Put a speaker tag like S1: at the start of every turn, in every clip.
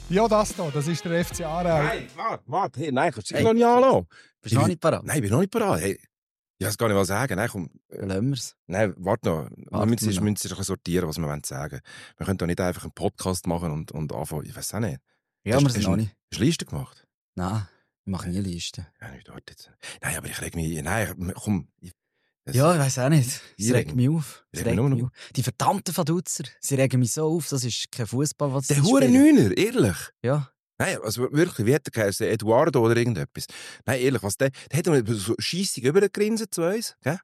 S1: Ja, das ist der FC Aarau.
S2: Nein, warte, hey, nein, kannst du dich noch nicht anlassen.
S3: Bist du noch nicht parat?
S2: Nein, ich bin noch nicht parat. Hey, ich weiß gar nicht, was sagen. Nein, komm.
S3: Lassen wir's.
S2: Nein, warte noch. Wir
S3: Warten
S2: müssen
S3: wir noch.
S2: ein bisschen sortieren, was wir sagen wollen. Wir können doch nicht einfach einen Podcast machen und anfangen. Ich weiß auch nicht.
S3: Ja, wir sind noch nicht.
S2: Hast du Liste gemacht?
S3: Nein, ich mache nie Listen.
S2: Ja, nicht dort jetzt. Nein, aber ich reg mich... Nein, komm.
S3: Ja, ich weiss auch nicht.
S2: Ich
S3: Es regt mich auf.
S2: reg mich nur noch.
S3: Die verdammten Vaduz, sie regen mich so auf, das ist kein Fußball, was sie
S2: Der hure
S3: spielen.
S2: Neuner, ehrlich.
S3: Ja.
S2: Nein, also wirklich, wie hat der geheißen? Eduardo oder irgendetwas. Nein, ehrlich, was der hat so scheissig übergegrinset zu uns, gell?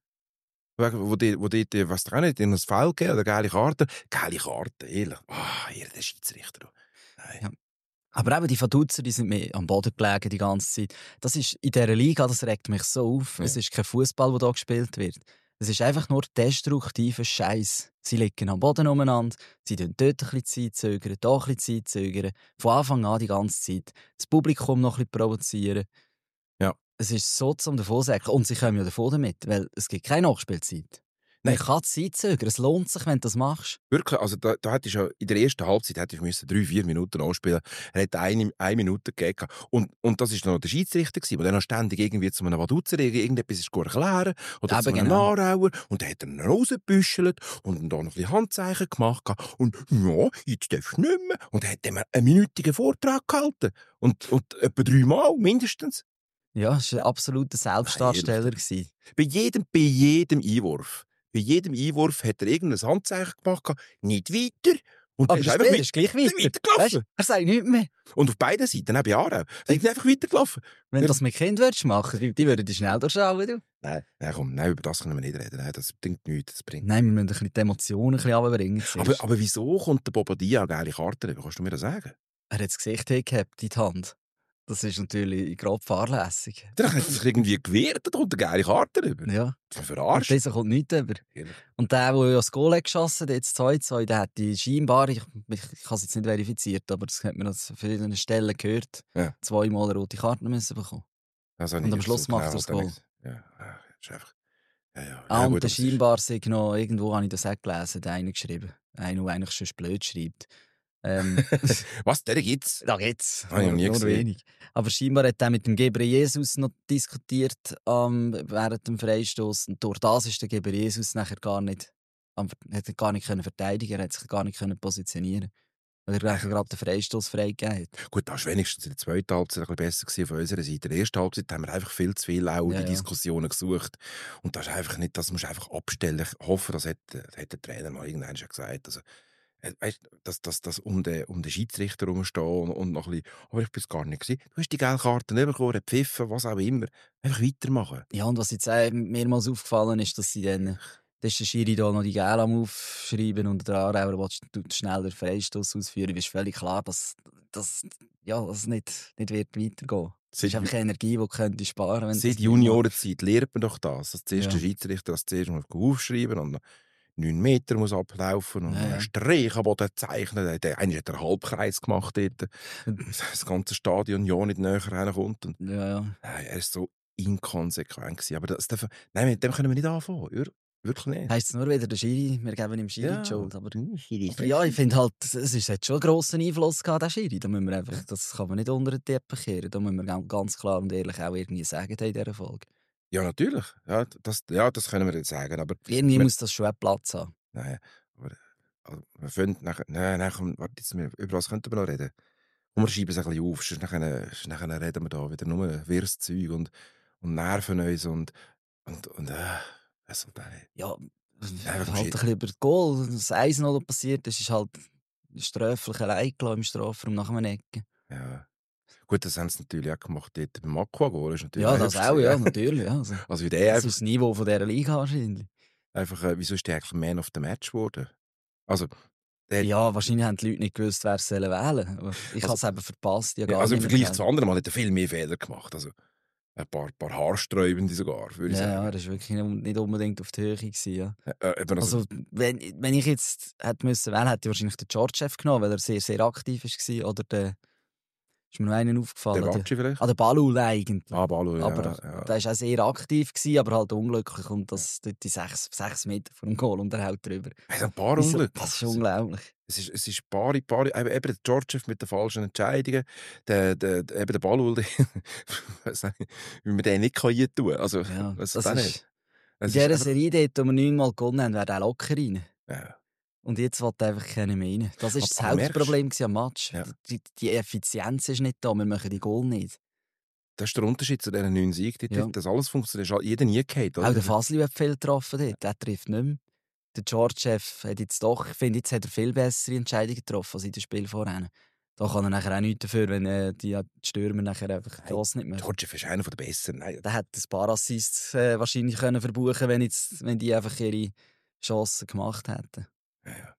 S2: Wo die, was da auch nicht, in das Foul gegeben oder geile Karte. Geile Karte, ehrlich. Der Schiedsrichter. Nein.
S3: Ja. Aber eben die Vaduzer, die sind mir am Boden gelegen die ganze Zeit. Das ist in dieser Liga, das regt mich so auf.
S2: Ja.
S3: Es ist kein Fußball, der hier gespielt wird. Es ist einfach nur destruktiver Scheiß. Sie liegen am Boden umeinander, sie zögern dort ein bisschen Zeit, zögern, da ein bisschen Zeit, zögern. Von Anfang an die ganze Zeit. Das Publikum noch ein bisschen provozieren.
S2: Ja.
S3: Es ist so zum Davonsäckeln. Und sie kommen ja davon damit, weil es gibt keine Nachspielzeit.
S2: Nein.
S3: Man kann Zeit zögern. Es lohnt sich, wenn du das machst.
S2: Wirklich, also da hättest du ja in der ersten Halbzeit 3-4 Minuten anspielen. Er hat eine Minute gegeben. Und das war noch der Schiedsrichter, der dann noch ständig irgendwie zu einem Waduzer irgendetwas ist erklären oder
S3: Eben
S2: zu einem
S3: genau.
S2: Aarauer. Und dann hat er ihn rausgebüschelt und dann da noch ein bisschen Handzeichen gemacht. Und ja, jetzt darfst du nicht mehr. Und dann hat er mir einen minütigen Vortrag gehalten. Und etwa 3 Mal mindestens.
S3: Ja, es war ein absoluter Selbstdarsteller.
S2: Bei jedem Einwurf. Bei jedem Einwurf hat er irgendein Handzeichen gemacht. Nicht weiter. Und
S3: Aber
S2: er
S3: der
S2: einfach
S3: Spieler ist gleich weiter.
S2: weitergelaufen.
S3: Weißt, er sagt nichts mehr.
S2: Und auf beiden Seiten, auch bei Aarau, sind sie einfach weitergelaufen.
S3: Wenn du das mit Kindern machen würdest, die würden dich schnell durchschauen. Du.
S2: Nein, komm, nein, über das können wir nicht reden. Nein, das bringt nichts. Das bringt.
S3: Nein, wir müssen ein bisschen die Emotionen ein bisschen runterbringen.
S2: Aber wieso kommt der Bobadilla geile Karten über? Kannst du mir das sagen?
S3: Er hat das Gesicht gehabt in die Hand. Das ist natürlich grob fahrlässig.
S2: Der hat sich irgendwie gewehrt, da kommt eine geile Karte über.
S3: Ja.
S2: Das ist
S3: Und
S2: verarscht.
S3: dieser kommt nichts über.
S2: Ehrlich.
S3: Und der ja das Goal hat geschossen hat, jetzt 2-2, der hat die scheinbar, ich habe es jetzt nicht verifiziert, aber das hat man an verschiedenen Stellen gehört,
S2: Ja.
S3: 2-mal rote Karten müssen bekommen.
S2: Das habe
S3: Und
S2: ich
S3: am
S2: nicht
S3: Schluss
S2: so
S3: macht er
S2: genau
S3: das Goal.
S2: Ja, das ist einfach... Ja,
S3: Und
S2: gut,
S3: der
S2: aber es ist-
S3: scheinbar sei noch, irgendwo habe ich das auch gelesen, der eine geschrieben. Einer, der eigentlich schon blöd schreibt.
S2: Was, der gibt's?
S3: Da geht's.
S2: Habe ich noch nie
S3: Nur
S2: gesehen.
S3: wenig. Aber scheinbar hat er mit dem Gebre Jesus noch diskutiert während dem Freistoß. Und durch das ist der Gebre Jesus nachher hat er gar nicht können verteidigen, er hat sich gar nicht können positionieren, weil er gerade den Freistoß freigegeben hat.
S2: Gut, das war wenigstens in der zweiten Halbzeit ein bisschen besser gewesen von unserer Seite. In der ersten Halbzeit haben wir einfach viel zu viel auch
S3: Ja,
S2: die
S3: ja.
S2: Diskussionen gesucht. Und das ist einfach nicht, das musst du einfach abstellen. Ich hoffe, das hat der Trainer mal irgendwann schon gesagt. Also, weißt, dass um den Schiedsrichter herumstehen und noch ein bisschen, aber ich bin es gar nicht gewesen. Du hast die gelbe Karte nicht bekommen, hat pfiffen, was auch immer. Einfach weitermachen.
S3: Ja, und was jetzt auch mehrmals aufgefallen ist, dass sie dann ist der Schiri da noch die Gel am Aufschreiben und der Aarauer will schnell den Freistoß ausführen. Ist völlig klar, dass das nicht wird weitergehen. Das ist einfach Energie, die du könntest sparen könntest.
S2: Seit Juniorenzeit lernt man doch das. Dass zuerst
S3: Ja.
S2: der Schiedsrichter das zuerst mal aufschreiben und 9 Meter muss ablaufen und
S3: Ja, ja.
S2: einen Strich am Boden zeichnen. Eigentlich hat er einen Halbkreis gemacht dort. Das ganze Stadion ja nicht näher reinkommt. Und
S3: Ja.
S2: nein, er ist so inkonsequent gewesen. Aber nein, mit dem können wir nicht anfangen. Wirklich nicht.
S3: Heisst es nur wieder der Schiri, wir geben ihm Schiri
S2: Ja.
S3: die Schuld. Aber
S2: Schiri ist
S3: ja, ich finde halt, hat schon einen grossen Einfluss gehabt, der Schiri. Da müssen wir einfach, das kann man nicht unter den Teppich kehren. Da müssen wir ganz klar und ehrlich auch irgendwie sagen in dieser Folge.
S2: Ja, natürlich. Ja, das können wir jetzt sagen. Aber
S3: Irgendwie
S2: Wir-
S3: muss das schon auch Platz haben.
S2: nein, aber also, wir finden nachher, nein, komm, warte jetzt, über was könnten wir noch reden? Und wir schreiben es ein bisschen auf, sonst nachher reden wir da wieder nur wirres Zeug und nerven uns und was soll das nicht?
S3: Ja,
S2: Ja,
S3: halt
S2: komm,
S3: ein bisschen über das Goal. Das 1-0 was passiert ist halt sträflich allein gelassen im Strafraum nach einem Ecken.
S2: Ja. Gut, das haben sie natürlich auch gemacht dort beim Aquagol. Ist natürlich
S3: Ja, das
S2: heftig.
S3: auch, ja, natürlich. Ja. Also,
S2: Also wie der
S3: das ist das Niveau von dieser Liga wahrscheinlich.
S2: einfach, wieso ist der eigentlich Man of the Match geworden? Also, der,
S3: Ja, wahrscheinlich haben die Leute nicht gewusst, wer es wählen sollen. Aber ich habe es eben verpasst. Ich habe gar
S2: also im
S3: nicht
S2: Vergleich
S3: mehr
S2: zu anderen Mal hat er viel mehr Fehler gemacht. Also ein paar Haarsträubende sogar, würde ich
S3: ja,
S2: sagen.
S3: das war wirklich nicht unbedingt auf die Höhe gewesen, ja.
S2: Eben
S3: Also, wenn ich jetzt hätte müssen wählen, hätte ich wahrscheinlich den Georgiev genommen, weil er sehr, sehr aktiv war. Oder Ist mir noch einer
S2: Der
S3: aufgefallen.
S2: Batschi vielleicht?
S3: Der Balul eigentlich.
S2: Ah, Balu, ja.
S3: Aber
S2: ja.
S3: der war auch sehr aktiv, aber halt unglücklich. Und das dort die 6 Meter vor dem Goal und er hält drüber.
S2: Es sind ein paar
S3: Wieso?
S2: Unglück.
S3: Das ist unglaublich.
S2: Es ist paar, eben der Djordjew mit den falschen Entscheidungen, eben der Balul, weiss nicht, wie man den nicht kann tun kann. Also,
S3: Ja,
S2: weiss
S3: das
S2: auch
S3: ist,
S2: nicht.
S3: in
S2: Es ist
S3: dieser
S2: einfach,
S3: Serie, dort, wo wir 9-mal gewonnen haben, wäre der locker rein.
S2: ja.
S3: Und jetzt will einfach keiner mehr rein. Das war
S2: Aber-
S3: das
S2: aber merkst-
S3: Hauptproblem am Match.
S2: Ja.
S3: Die Effizienz ist nicht da, wir machen die Goal nicht.
S2: Das ist der Unterschied zu diesen 9 Siegen.
S3: Ja.
S2: Das alles funktioniert, jeder nie gehabt.
S3: Auch der Fasli hat viel getroffen dort, der trifft nicht mehr. Der Djordjew hat jetzt doch, ich finde, jetzt hat er viel bessere Entscheidungen getroffen als in den Spiel vorher. Da kann er nachher auch nichts dafür, wenn die Stürmer nachher einfach das nicht mehr.
S2: Djordjew ist einer der Besseren. Nein.
S3: Der hätte ein paar Assists wahrscheinlich können verbuchen können, wenn die einfach ihre Chancen gemacht hätten.
S2: Ja.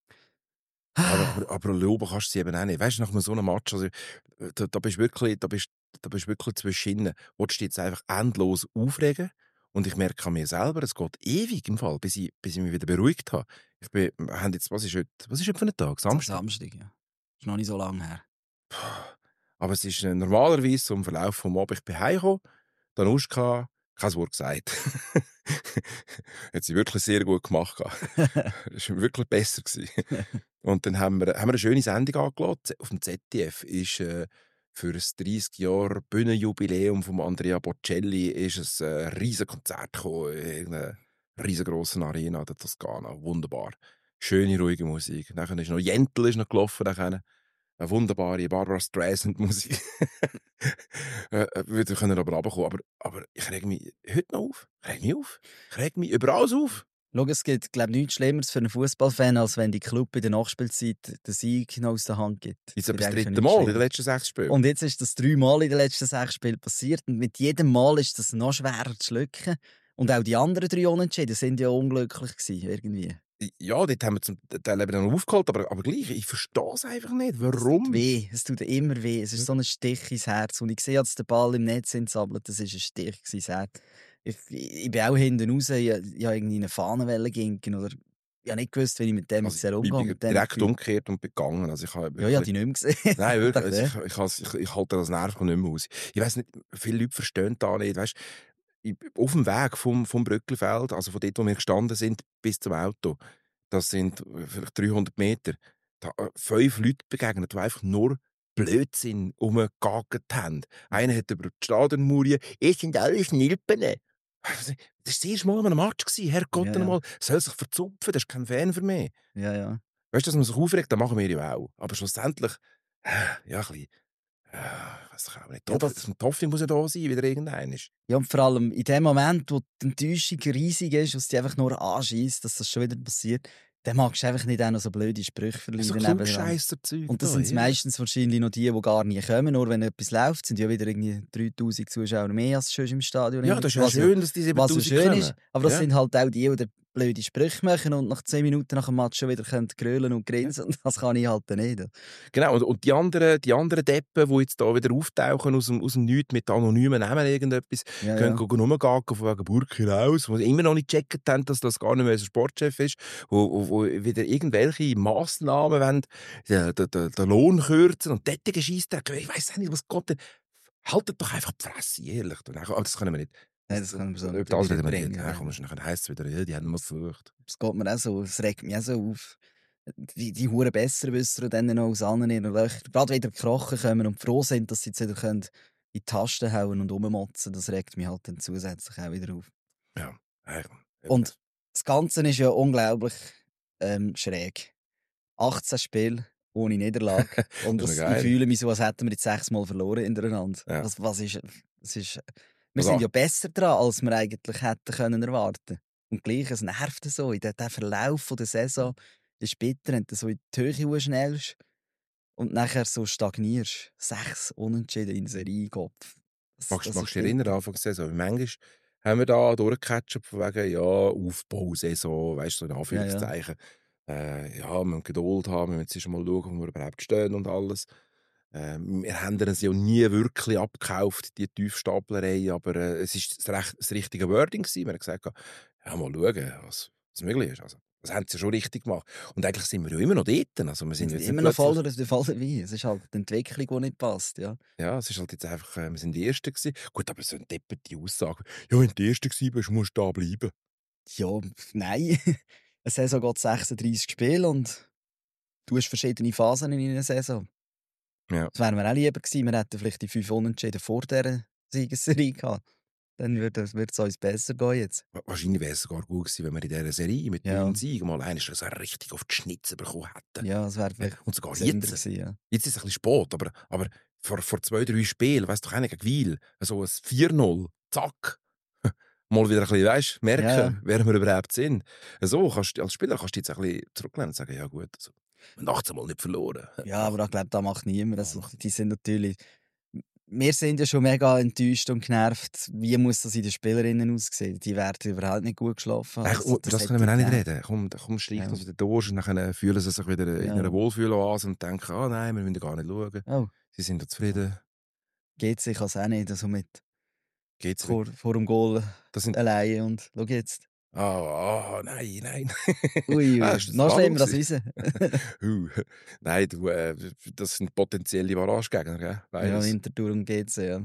S2: Aber loben kannst du sie eben auch nicht. Weißt du, nach so einem Match, also, da bist du wirklich, zwischen ihnen. Willst du dich jetzt einfach endlos aufregen? Und ich merke an mir selber, es geht ewig im Fall, bis ich mich wieder beruhigt habe. Wir haben jetzt, was ist heute für ein Tag? Samstag?
S3: Samstag, ja. Ist noch nicht so lange her.
S2: Aber es ist normalerweise so im Verlauf des Abends, ich bin heimgekommen, dann Uschka, kein Wort gesagt. Hat sie wirklich sehr gut gemacht. Das war wirklich besser gewesen. Und dann haben wir eine schöne Sendung angelassen. Auf dem ZDF ist für das 30 Jahre Bühnenjubiläum von Andrea Bocelli ist ein riesen Konzert gekommen in einer riesengroßen Arena, der Toskana. Wunderbar. Schöne, ruhige Musik. Dann ist noch Jentl ist noch gelaufen. Dann eine wunderbare Barbara Streisand-Musik. Wir können aber runterkommen. Aber ich reg mich heute noch auf. Ich reg mich über alles auf.
S3: Schau, es gibt, glaube ich, nichts Schlimmeres für einen Fußballfan, als wenn die Club in der Nachspielzeit den Sieg noch aus der Hand gibt.
S2: Jetzt aber das
S3: Finde ich
S2: dritte
S3: nicht
S2: Mal in
S3: schlimm.
S2: den letzten 6 Spielen.
S3: Und jetzt ist das 3-mal in den letzten 6 Spielen passiert. Und mit jedem Mal ist das noch schwerer zu schlucken. Und auch die anderen 3 Unentschieden sind ja unglücklich gewesen, irgendwie.
S2: Ja, dort haben wir zum Teil eben noch aufgeholt, aber gleich, ich verstehe es einfach nicht. Warum?
S3: Es tut immer weh. Es ist so ein Stich ins Herz. Und ich sehe, als der Ball im Netz sabbelt, das ist ein Stich ins Herz. Ich bin auch hinten raus, ich irgendwie eine Fahnenwelle ginken oder ich habe nicht gewusst, wie ich mit dem jetzt
S2: Ich bin
S3: herumgehe.
S2: direkt umgekehrt und begangen. Also ich habe
S3: Ja, die nicht mehr gesehen.
S2: Nein, wirklich.
S3: Dachte,
S2: Also ich halte das Nerv nicht mehr aus. Ich weiss nicht, viele Leute verstehen das nicht. Weißt, auf dem Weg vom Brückelfeld, also von dort, wo wir gestanden sind, bis zum Auto, das sind vielleicht 300 Meter, da 5 Leute begegnet, die einfach nur Blödsinn rumgegagert haben. Einer hat über die Stadionmauer «Es sind alles Nilpen». Das war das erste Mal an einem Match. Herrgott,
S3: Ja, ja.
S2: einmal, soll sich verzupfen, das ist kein Fan für mich.
S3: ja.
S2: Weißt du, dass man sich aufregt, das machen wir ja auch. Aber schlussendlich, ja, ein bisschen, weiß ich auch nicht.
S3: Ja,
S2: Ein Toffee muss ja da sein, wieder irgendein ist.
S3: Ja, und vor allem in dem Moment, wo die Enttäuschung riesig ist, was dich einfach nur anschießt, dass das schon wieder passiert, dann magst du einfach nicht auch noch so blöde Sprüche verlieren.
S2: So
S3: nebenan.
S2: Klugscheisser-Zeug.
S3: Und das
S2: da,
S3: sind
S2: ja.
S3: meistens wahrscheinlich noch die gar nie kommen. Nur wenn etwas läuft, sind ja wieder irgendwie 3000 Zuschauer mehr als schon im Stadion.
S2: Ja, das ist ja
S3: Was
S2: schön, dass die
S3: was ja
S2: 7000
S3: schön
S2: kommen.
S3: ist. Aber das
S2: Ja.
S3: sind halt auch die, die blöde Sprüche machen und nach 10 Minuten nach dem Match schon wieder grölen und grinsen. Und das kann ich halt nicht.
S2: Genau, und die anderen Deppen, die jetzt da wieder auftauchen aus dem Nichts mit anonymen Namen irgendetwas,
S3: Ja,
S2: können rumgacken von wegen Burki raus, wo sie immer noch nicht gecheckt haben, dass das gar nicht mehr unser Sportchef ist, wo wieder irgendwelche Massnahmen wollen, den Lohn kürzen und dort Scheissdreck. Ich weiss nicht, was Gott... Haltet doch einfach die Fresse, ehrlich. Aber das können wir nicht.
S3: Nein, das können wir so
S2: Über
S3: nicht
S2: das reden wir
S3: bringen,
S2: nicht.
S3: ja.
S2: Ja, komm, dann heisst es wieder, ja, die haben wir versucht.
S3: Das geht mir auch so, es regt mich auch so auf. Die Huren Besserwisser und dann noch aus allen ihren Löchern gerade wieder gekrochen kommen und froh sind, dass sie jetzt wieder in die Tasten hauen und rummotzen. Das regt mich halt dann zusätzlich auch wieder auf.
S2: Ja, eigentlich.
S3: Und das Ganze ist ja unglaublich schräg. 18 Spiele ohne Niederlage. Und
S2: Das ist
S3: ich
S2: noch geil.
S3: fühle mich so, als hätten wir jetzt 6-mal verloren hintereinander.
S2: Ja.
S3: Was ist... Wir
S2: Also-
S3: sind ja besser dran, als wir eigentlich hätten können erwarten. Und gleich, es nervt so. Der Verlauf der Saison ist bitter, wenn du so in die Höhe schnellst und nachher so stagnierst. 6 Unentschieden in Serie, Kopf.
S2: Magst du dich erinnern, Anfang der Saison? Wie manchmal haben wir da durchgecatcht von wegen, ja, Aufbausaison, weißt du, so in Anführungszeichen. Ja, wir müssen Geduld haben, wir müssen jetzt mal schauen, wo wir überhaupt stehen und alles. Wir haben es ja nie wirklich abgekauft, die Tiefstaplerei, aber es war das richtige Wording gewesen. Wir haben gesagt, ja, mal schauen, was möglich ist. Also, Das haben sie schon richtig gemacht. Und eigentlich sind wir ja immer noch dort. Also wir
S3: Wir
S2: sind
S3: sind
S2: jetzt
S3: immer
S2: nicht
S3: noch
S2: plötzlich,
S3: voll dabei. Es ist halt die Entwicklung, die nicht passt. Ja,
S2: ja, es ist halt jetzt einfach, wir sind die Ersten gewesen. Gut, aber so eine depperte Aussage. Ja, wenn du die Erste gewesen bist, musst du da bleiben.
S3: ja nein. Eine Saison geht 36 Spiele und du hast verschiedene Phasen in einer Saison.
S2: Ja.
S3: Das wären wir auch lieber gewesen. Wir hätten vielleicht die 5 Unentschieden vor dieser Siegesserie gehabt. Dann würde es uns besser gehen jetzt.
S2: Wahrscheinlich wäre es sogar gut gewesen, wenn wir in dieser Serie mit
S3: Ja.
S2: 9 Siegen mal einen so richtig auf die Schnitze bekommen hätten.
S3: Ja, das wäre vielleicht
S2: Und sogar
S3: gesünder
S2: jetzt.
S3: gewesen, ja.
S2: Jetzt ist es ein bisschen spät, aber vor 2, 3 Spielen, weißt du doch auch nicht, gegen Wil, so ein 4-0, zack. Mal wieder ein bisschen, weißt, merken,
S3: Ja.
S2: wer wir überhaupt sind. So, als Spieler kannst du jetzt ein bisschen zurücklehnen und sagen, ja gut, also, nachts einmal nicht verloren.
S3: Ja, aber ich glaube, das macht niemand.
S2: Ja,
S3: Also,
S2: macht
S3: die sind natürlich... Wir sind ja schon mega enttäuscht und genervt. Wie muss das in den Spielerinnen aussehen? Die werden überhaupt nicht gut geschlafen.
S2: Ach,
S3: Also,
S2: das
S3: hat
S2: können wir auch
S3: die
S2: nicht
S3: gegeben.
S2: reden. Komm, streich
S3: Ja.
S2: uns wieder durch und dann fühlen sie sich wieder in
S3: Ja.
S2: einer Wohlfühloase und denken, ah nein, wir müssen gar nicht schauen.
S3: Oh,
S2: Sie sind da zufrieden.
S3: geht sich also auch nicht. Also mit
S2: Geht's
S3: vor dem Goal
S2: Das sind,
S3: alleine und schau jetzt.
S2: nein.
S3: Ui,
S2: Ist das
S3: noch
S2: Ballon
S3: schlimmer als
S2: gewesen?
S3: unsere.
S2: Nein, das sind potenzielle Barragegegner, gell?
S3: Ja,
S2: Beides.
S3: Winterthur und GC, ja.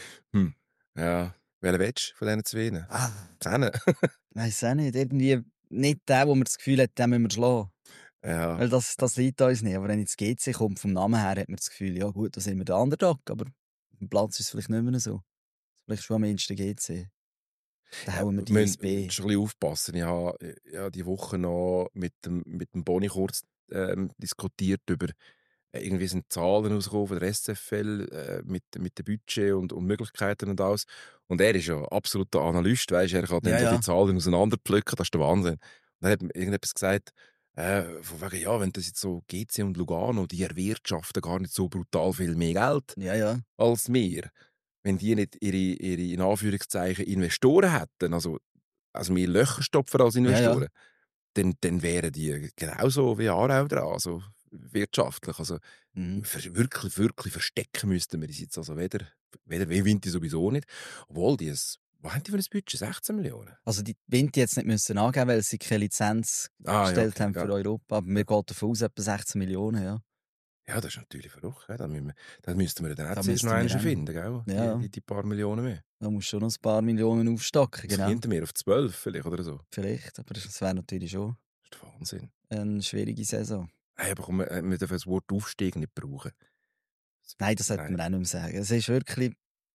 S2: Ja. Welchen willst du von diesen zwei?
S3: Ah,
S2: Kennen.
S3: weiss auch nicht. Irgendwie nicht der, wo man das Gefühl hat, den müssen wir schlagen.
S2: Ja.
S3: Weil das liegt uns nicht. Aber wenn jetzt GC kommt, vom Namen her, hat man das Gefühl, ja gut, da sind wir der Underdog. Aber auf dem Platz ist es vielleicht nicht mehr so. Vielleicht schon am ehesten GC. Da hauen wir die
S2: Wir
S3: ins
S2: müssen
S3: B.
S2: ein bisschen aufpassen. Ich habe die Woche noch mit dem Boni kurz diskutiert über irgendwie sind Zahlen rausgekommen von der SFL mit dem Budget und Möglichkeiten und alles. Und er ist ja absoluter Analyst, weißt, er kann dann so die Zahlen auseinanderpflücken, das ist der Wahnsinn. Und dann hat mir irgendetwas gesagt, von wegen, ja, wenn das jetzt so GC und Lugano, die erwirtschaften gar nicht so brutal viel mehr Geld
S3: Ja.
S2: als wir. Wenn die nicht ihre in Anführungszeichen Investoren hätten, also mehr Löcher stopfen als Investoren, dann wären die genauso wie Aarau dran, also wirtschaftlich. Also
S3: Mhm.
S2: wirklich verstecken müssten wir uns jetzt also weder wie Vinti sowieso nicht. Obwohl was haben die für ein Budget? 16 Millionen?
S3: Also die Vinti jetzt nicht müssen angeben, weil sie keine Lizenz gestellt haben für Europa. Aber wir gehen davon aus, etwa 16 Millionen, ja.
S2: Ja, das ist natürlich verrückt. Gell? Da müssten wir dann auch
S3: Da
S2: zuerst noch
S3: müssten
S2: einen
S3: wir
S2: finden, gell?
S3: Ja.
S2: Die paar Millionen mehr.
S3: Da musst du schon noch ein paar Millionen aufstocken,
S2: Das
S3: genau.
S2: könnten wir auf 12 vielleicht oder so.
S3: Vielleicht, aber das wäre natürlich schon
S2: Das ist der Wahnsinn.
S3: eine schwierige Saison.
S2: Hey, aber komm, wir dürfen das Wort Aufstieg nicht brauchen.
S3: Nein, das sollte man auch nicht mehr sagen. Es ist wirklich...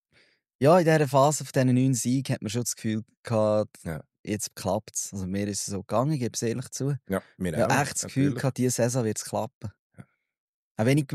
S3: Ja, in dieser Phase von diesen 9 Siegen hat man schon das Gefühl gehabt,
S2: Ja.
S3: jetzt klappt es. Also mir ist es so gegangen, ich gebe es ehrlich zu.
S2: Ja, wir
S3: Ich habe
S2: auch,
S3: echt das Gefühl
S2: natürlich.
S3: gehabt, diese Saison wird es klappen.
S2: Ja.
S3: Auch wenn ich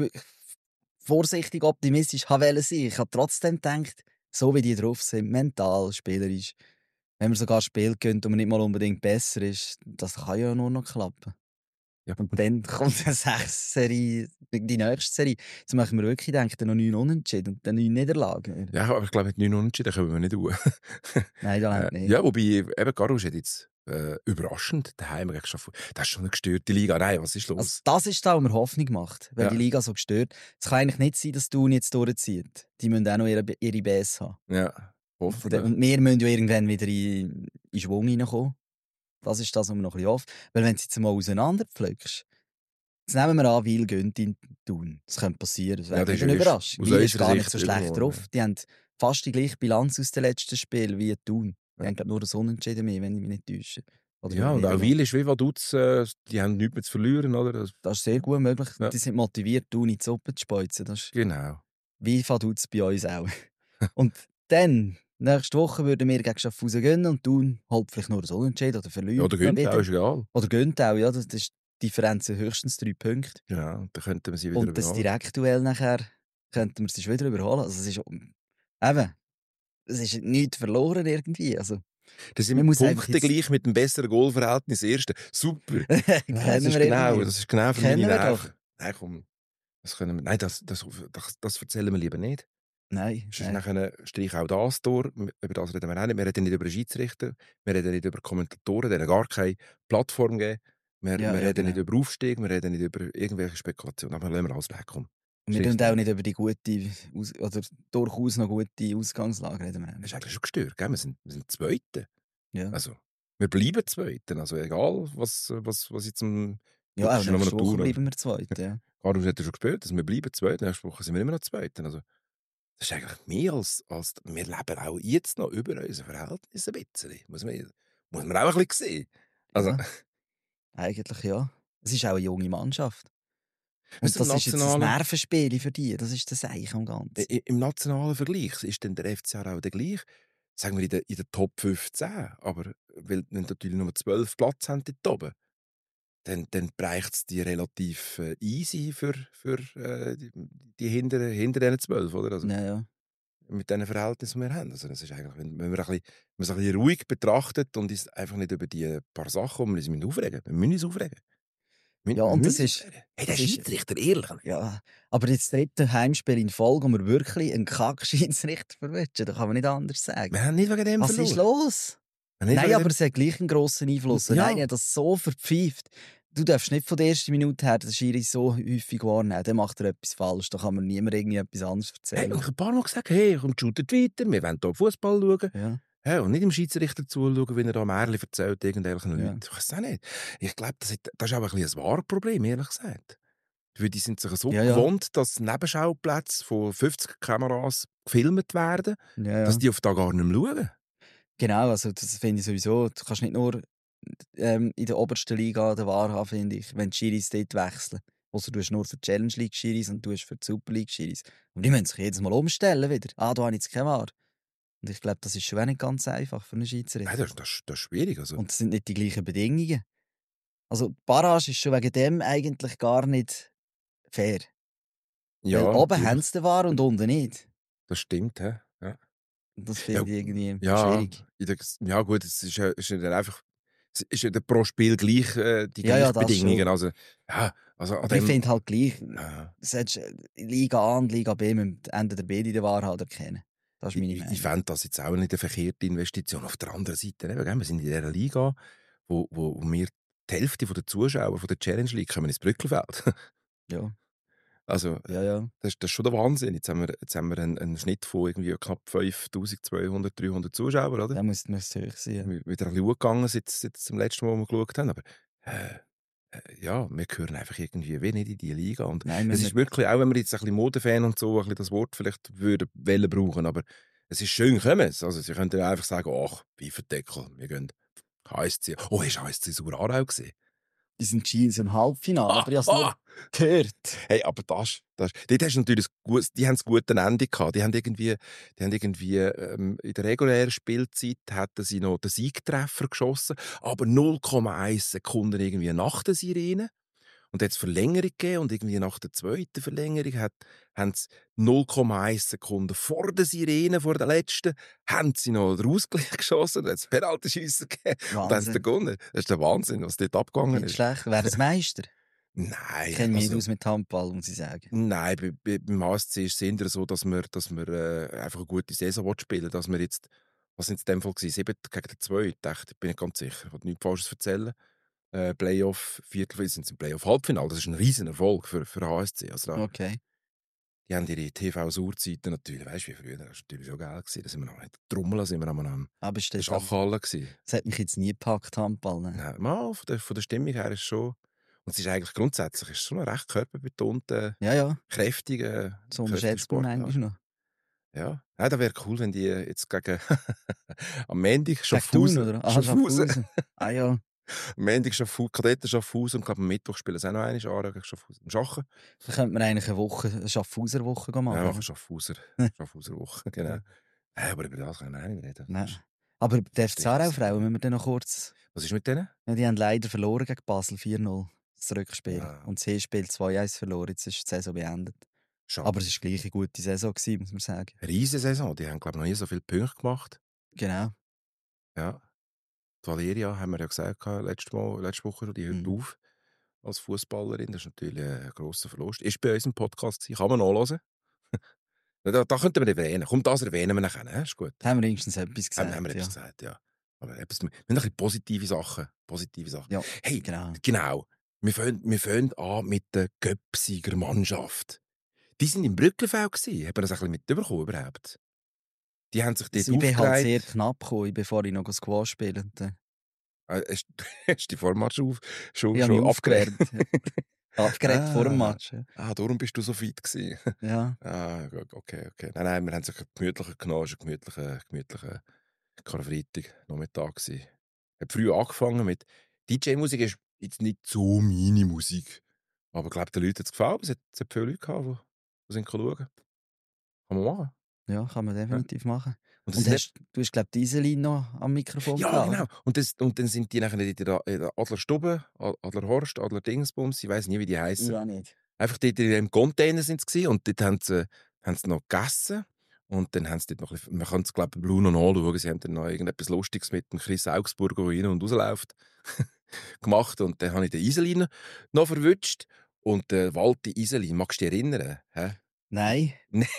S3: vorsichtig optimistisch wollte sein, ich habe trotzdem gedacht, so wie die drauf sind, mental, spielerisch, wenn man sogar Spiel gönnt und man nicht mal unbedingt besser ist, das kann ja nur noch klappen.
S2: Ja.
S3: Und dann kommt eine 6-Serie, die nächste Serie. Jetzt machen wir wirklich denken, noch 9 Unentschieden und dann 9 Niederlagen.
S2: Ja, aber ich glaube, mit 9 Unentschieden können wir nicht tun.
S3: Nein, das längt nicht.
S2: Ja, wobei, eben Garus hat jetzt überraschend daheim gegen Schaffhausen. Das ist schon eine gestörte Liga. Nein, was ist los?
S3: Also das ist da, wo man Hoffnung macht, weil
S2: Ja.
S3: die Liga so gestört. Es kann eigentlich nicht sein, dass Thun jetzt durchzieht. Die müssen auch noch ihre Base haben.
S2: Ja, hoffentlich.
S3: Und wir müssen ja irgendwann wieder in Schwung reinkommen. Das ist das, was man noch ein bisschen hofft. Weil wenn du jetzt mal auseinanderpflückst, jetzt nehmen wir an, Wil gönnt in Thun. Das könnte passieren, das wäre
S2: Ja, das
S3: nicht eine
S2: ist
S3: Überraschung.
S2: aus
S3: Wil ist
S2: unserer
S3: gar nicht
S2: Sicht
S3: so schlecht
S2: irgendwo,
S3: drauf. Die haben fast die gleiche Bilanz aus den letzten Spielen wie Thun. Die
S2: Ja.
S3: haben glaub, nur das Unentschieden mehr, wenn ich mich nicht täusche. Oder
S2: Ja, und auch
S3: Niederlage.
S2: Wil ist wie Vaduz, die haben nichts mehr zu verlieren, oder?
S3: Das ist sehr gut möglich.
S2: Ja.
S3: Die sind motiviert, Thun in die Suppe zu speuzen. Das ist
S2: Genau.
S3: wie Vaduz bei uns auch. Und dann, nächste Woche würden wir gegen Schaffhausen gönnen und Thun holt vielleicht nur das Unentschieden oder verliert.
S2: Ja, oder
S3: noch
S2: Günther,
S3: wieder.
S2: ist egal.
S3: Oder gönnt auch, ja. Das ist die Differenz sind höchstens 3 Punkte.
S2: Genau, da könnten wir sie wieder
S3: Und das
S2: überholen.
S3: Direktduell nachher könnten wir sie schon wieder überholen. Also es ist eben, es ist nichts verloren irgendwie. Also,
S2: Das
S3: man
S2: sind
S3: muss einfach
S2: Punkte
S3: jetzt-
S2: gleich mit dem besseren Goalverhältnis Ersten. Super.
S3: kennen
S2: das, ist
S3: wir
S2: genau,
S3: irgendwie.
S2: das ist genau für
S3: Kennen
S2: meine
S3: wir
S2: Nerven. Nein, komm. Das können wir, nein, das erzählen wir lieber nicht.
S3: Nein.
S2: Sonst nachher streich auch das durch. Über das reden wir auch nicht. Wir reden nicht über den Schiedsrichter. Wir reden nicht über Kommentatoren, denen gar keine Plattform geben. Wir reden
S3: genau.
S2: nicht über Aufstieg. Wir reden nicht über irgendwelche Spekulationen. Aber lassen wir alles weg. Komm.
S3: Und wir
S2: Schlicht
S3: reden auch
S2: nicht.
S3: nicht über die gute, oder durchaus noch gute Ausgangslage. Reden wir auch
S2: Das ist
S3: nicht.
S2: eigentlich schon gestört. Gell? Wir sind Zweite.
S3: Ja.
S2: Also, wir bleiben Zweiter. Also egal, was jetzt am...
S3: Ja,
S2: Gut, das
S3: auch
S2: ist ja nur
S3: nächste
S2: noch
S3: Woche
S2: Tour.
S3: bleiben wir Zweiter, ja.
S2: Carlos hat ja schon gespielt, also wir bleiben Zweiter. Nächste Woche sind wir immer noch Zweiter. Also das ist eigentlich mehr als... Wir leben auch jetzt noch über unser Verhältnis ein bisschen. Muss man auch ein bisschen sehen. Also,
S3: Ja, eigentlich ja. Es ist auch eine junge Mannschaft.
S2: weißt
S3: Und
S2: du, im
S3: das ist jetzt ein
S2: nationalen...
S3: Nervenspiel für die. Das ist das Eich am Ganzen.
S2: Im nationalen Vergleich ist dann der FCR auch der gleich. Sagen wir in der Top 15. Aber weil wenn natürlich nur 12 Platz haben dort oben, dann reicht es die relativ easy für die hinter diesen 12, oder? Also,
S3: Ja, ja.
S2: mit diesen Verhältnissen, die wir haben. Also, das ist eigentlich, wenn man es ein bisschen ruhig betrachtet und ist einfach nicht über die paar Sachen, wo wir uns aufregen. Wir müssen uns aufregen.
S3: Ja, und das ist...
S2: Hey, der
S3: Das ist
S2: Schiedsrichter, ehrlich.
S3: ja, aber jetzt das dritte Heimspiel in Folge, wo wir wirklich einen Kack-Schiedsrichter verwischen, da kann man nicht anders sagen.
S2: Wir haben nicht wegen dem
S3: Was ist
S2: verloren.
S3: los?
S2: Wir haben nicht
S3: Nein,
S2: wegen
S3: aber
S2: dem...
S3: es hat gleich einen grossen Einfluss.
S2: Ja.
S3: Nein, er hat das so verpfeift. Du darfst nicht von der ersten Minute her den Schiri so häufig wahrnehmen. Dann macht er etwas falsch. Da kann man niemand irgendwie etwas anderes
S2: Hey,
S3: erzählen.
S2: ich habe ein paar Mal gesagt, hey, komm, shootet weiter, wir wollen hier Fußball schauen.
S3: Ja.
S2: Ja, und nicht dem Schiedsrichter zuschauen, wenn er da Märchen erzählt, irgendwelchen
S3: Ja.
S2: Leuten. Ich weiß auch nicht. Ich glaube, das ist auch ein bisschen ein Wahrproblem, ehrlich gesagt. Weil die sind sich so
S3: Ja, ja.
S2: gewohnt, dass Nebenschauplätze von 50 Kameras gefilmt werden,
S3: Ja,
S2: dass
S3: ja.
S2: die auf da gar nicht mehr schauen.
S3: Genau, also das finde ich sowieso. Du kannst nicht nur in der obersten Liga den War haben, finde ich, wenn die Schiris dort wechseln. Also du hast nur für die Challenge League Schiris und du hast für die Super League Schiris. Und die müssen sich jedes Mal umstellen wieder. Ah, da habe ich jetzt keine War. Und ich glaube, das ist schon auch nicht ganz einfach für einen Schiedsrichter.
S2: Nein, das ist schwierig. Also,
S3: Und es sind nicht die gleichen Bedingungen. Also die Barrage ist schon wegen dem eigentlich gar nicht fair.
S2: ja,
S3: Weil oben
S2: natürlich.
S3: haben sie den War und unten nicht.
S2: Das stimmt. He? Ja.
S3: Und das
S2: Ja,
S3: finde ich irgendwie
S2: ja,
S3: schwierig.
S2: ja, gut, es ist ja dann einfach... Es ist ja dann pro Spiel gleich, die
S3: Ja, ja,
S2: gleichen
S3: das
S2: Bedingungen.
S3: schon.
S2: Also, ja, also an
S3: Aber ich
S2: dem...
S3: finde halt gleich,
S2: Ja.
S3: solltest Liga A und Liga B mit dem Ende der beide den War halt erkennen. Das ist meine Meinung.
S2: Ich fände das jetzt auch nicht eine verkehrte Investition. Auf der anderen Seite, eben, gell, wir sind in dieser Liga, wo wir die Hälfte der Zuschauer von der Challenge League kommen ins Brückelfeld.
S3: Ja,
S2: Also,
S3: ja, ja.
S2: das ist schon der Wahnsinn. Jetzt haben wir einen Schnitt von irgendwie knapp 5200, 300 Zuschauern, oder?
S3: Da müsste man hoch sein. Ja.
S2: Wieder ein bisschen hochgegangen, seit dem letzten Mal, wo wir geschaut haben. Aber ja, wir gehören einfach irgendwie wie nicht in diese Liga. Und
S3: Nein,
S2: es ist wirklich, auch wenn wir jetzt ein bisschen Modefan und so, ein bisschen das Wort vielleicht wollen brauchen, aber es ist schön, kommen es. Also sie könnten einfach sagen, ach, Pfeifendeckel, wir gehen HSC. Oh, hast du HSC Sauerarau gesehen?
S3: Die sind Chiefs im Halbfinale, aber ich habe es
S2: Ah!
S3: nur gehört.
S2: Hey, aber dort hast du natürlich die haben das gute Ende gehabt. Die haben irgendwie in der regulären Spielzeit hatten sie noch den Siegtreffer geschossen, aber 0,1 Sekunden irgendwie nach der Sirene. Und jetzt Verlängerung gegeben und irgendwie nach der zweiten Verlängerung haben sie 0,1 Sekunden vor der Sirene, vor der letzten, haben sie noch den Ausgleich geschossen und hat es Penaltyschiessen gegeben. Und haben sie
S3: Wahnsinn.
S2: gewonnen. Das ist der Wahnsinn, was dort abgegangen
S3: Nicht
S2: ist.
S3: schlecht. Wäre das Meister?
S2: Nein.
S3: Ich kenne mich
S2: also-
S3: nicht aus mit Handball, muss ich sagen.
S2: Nein, beim HSC ist es eher so, dass wir einfach eine gute Saison spielen wollen. Dass wir jetzt, was sind es in dem Fall gewesen? 7 gegen 2, ich bin nicht ganz sicher. Ich will nichts Falsches erzählen. Playoff, Viertelfinale, sind sie im Playoff-Halbfinale. Das ist ein riesen Erfolg für HSC. Also
S3: Okay.
S2: die haben ihre TV-Surzeiten natürlich, weißt du, wie früher, das war natürlich schon geil gewesen. Da sind wir noch nicht Trommeln, sind wir am
S3: Aber ist das,
S2: Schachhalle gewesen.
S3: das hat mich jetzt nie gepackt, Handball. Ne?
S2: Nein, mal, von der Stimmung her ist schon, und es ist eigentlich grundsätzlich ist schon ein recht körperbetonter,
S3: Ja, ja.
S2: kräftiger
S3: So unterschätzt man
S2: Sport,
S3: manchmal noch.
S2: Ja, ja, das wäre cool, wenn die jetzt gegen am Montag
S3: Gegen Thun,
S2: Schaffhausen,
S3: oder? Ah,
S2: Schaffhausen,
S3: Schaffhausen. Ah ja.
S2: am Montag Kadetten Schaffhausen und glaube am Mittwoch spielen sie auch noch einmal Aarau gegen Schaffhausen. Im Schachen?
S3: Da könnte man eigentlich eine Schaffhauser Woche machen.
S2: Ja,
S3: oder?
S2: Schaffhauser Woche, genau.
S3: Ja.
S2: Ja, aber über das können wir auch nicht reden.
S3: Nein. Aber die FC Aarau-Frauen, müssen wir dann noch kurz...
S2: Was ist mit denen?
S3: Ja, die haben leider verloren gegen Basel 4-0. Das Rückspiel.
S2: Ja.
S3: Und das Hinspiel 2-1 verloren. Jetzt ist die Saison beendet.
S2: Schade.
S3: Aber es war gleich eine gute Saison, gewesen, muss man sagen.
S2: Riesensaison, die haben glaube ich noch nie so viele Punkte gemacht.
S3: Genau.
S2: Ja. Die Valeria, haben wir ja gesagt, letzte Woche schon, die hört
S3: Mhm.
S2: auf als Fußballerin. Das ist natürlich ein grosser Verlust. Ist bei uns im Podcast gewesen, kann man nachhören. Da könnten wir erwähnen. Komm, das erwähnen wir nachher. Ist gut.
S3: Da haben wir wenigstens etwas gesagt.
S2: Haben wir
S3: ja.
S2: etwas gesagt, ja. Aber wir haben ein bisschen positive Sachen.
S3: Ja,
S2: Hey,
S3: genau.
S2: Wir fangen an mit der Göpsiger-Mannschaft. Die sind im Brückenfeld gewesen. Haben wir das ein bisschen mitbekommen überhaupt? Die haben sich dort
S3: Also ich bin halt
S2: aufgereiht.
S3: sehr knapp gekommen, bevor ich noch Squash spielen.
S2: Hast hast du die vor dem Match schon
S3: Ich habe mich
S2: abgewärmt?
S3: aufgewärmt. Abgeregt vor dem Match. Ja.
S2: Darum bist du so fit gewesen.
S3: Ja.
S2: Okay. Nein, wir haben es gemütlicher genommen. Es war ein gemütlicher Karfreitag-Nachmittag gewesen. Hat früh angefangen mit DJ-Musik. Ist jetzt nicht so meine Musik. Aber ich glaube, den Leuten hat es gefallen. Es hat viele Leute gehabt, die sind schauen. Kann man machen.
S3: Ja, kann man definitiv machen.
S2: Und
S3: Und du hast, glaube ich, Iselin noch am Mikrofon
S2: ja,
S3: gehabt,
S2: genau.
S3: oder?
S2: Und dann sind die nachher in der Adlerstube, Adlerhorst, Adler-Dingsbums, ich weiss nie, wie die heißen.
S3: Ja, nicht.
S2: Einfach dort in einem Container sind sie und dort haben sie noch gegessen. Und dann haben sie dort noch ein bisschen, man kann es, glaube ich, Blue noch anschauen, sie haben dann noch irgendetwas Lustiges mit dem Chris Augsburger, der rein und rausläuft, gemacht. Und dann habe ich den Iselin noch verwünscht. Und Walti Iselin, magst du dich erinnern? Hä?
S3: Nein.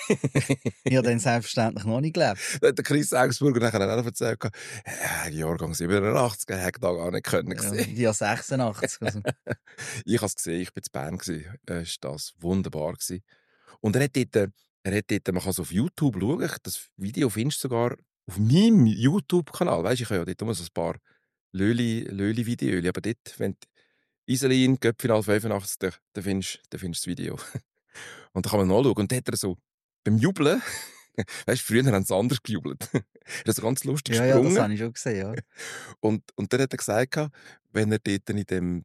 S3: Ich habe dann selbstverständlich noch nicht gelebt.
S2: Der Chris Augsburger hat auch noch erzählt, Jahrgang 87, er hätte da gar nicht können
S3: Ja,
S2: sehen.
S3: die habe 86. Also.
S2: Ich habe es gesehen, ich war in Bern. Das war wunderbar. Und er hat dort, man kann es auf YouTube schauen, das Video findest du sogar auf meinem YouTube-Kanal. Weißt, ich habe ja dort immer so ein paar Löli-Videos, aber dort, wenn Iselin, Göppfinal 85, dann findest du das Video. Und da kann man nachschauen. Und dort hat er so beim Jubeln, weißt du, früher haben sie anders gejubelt. Er hat so ganz lustig
S3: Ja,
S2: gesprungen.
S3: das habe ich schon gesehen, ja.
S2: Und dann hat er gesagt, wenn er dort in dem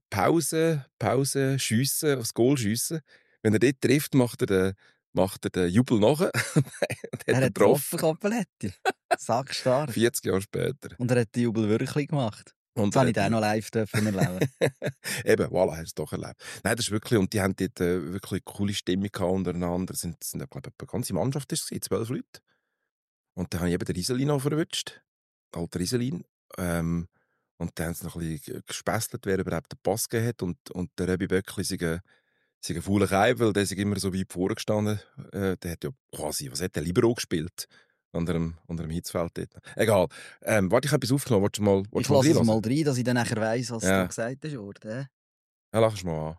S2: Pause-Schiessen, aufs Goal schiessen, wenn er dort trifft, macht er den Jubel nachher.
S3: Er hat getroffen, Kompletti. Sackstark.
S2: 40 Jahre später.
S3: Und er hat den Jubel wirklich gemacht.
S2: Und
S3: Das habe ich dann noch live erleben.
S2: Eben, voilà, hast du es doch erlebt. Nein, das ist wirklich, und die haben dort wirklich eine coole Stimmung untereinander. Es sind glaube ich, eine ganze Mannschaft, 12 Leute. Und dann habe ich eben den Rieselin noch verwünscht. Alter Rieselin. Und dann haben sie noch ein bisschen gespässelt, wer überhaupt den Pass gegeben hat. Und der Röbi Böckli sei ein fauler Keib, weil der ist immer so weit vorne gestanden. Der hat ja quasi, was hat der, Libero gespielt? Unter dem Hitzfeld dort. Egal. Warte, ich habe etwas aufgenommen. Willst du mal
S3: Ich lasse es mal rein, dass ich dann nachher weiss, was du gesagt hast. Oder?
S2: Ja, lachst du mal an.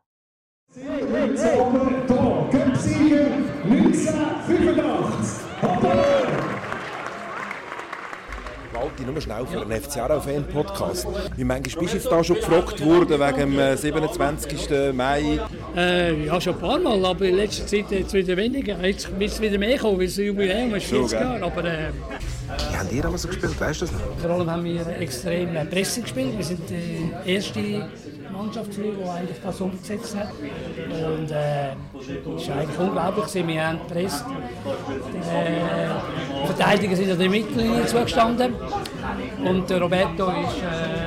S4: Cup-Sieger 1985.
S2: Walti, nur schnell für einen FC Aarau-Fan-Podcast. Wie manchmal bist du jetzt da schon gefragt worden wegen dem 27. Mai?
S5: Ja, schon ein paar Mal, aber in letzter Zeit jetzt wieder weniger. Jetzt wird es wieder mehr kommen, weil es Jubiläum ist, 40 Jahre. Aber
S2: Wie habt ihr damals so gespielt, weißt du das noch?
S5: vor allem haben wir extrem Presse gespielt. Wir sind die erste Mannschaft, die eigentlich das umgesetzt hat. Und es war eigentlich unglaublich. Wir haben gepresst. Die Verteidiger sind an der Mittellinie zugestanden. Und der Roberto ist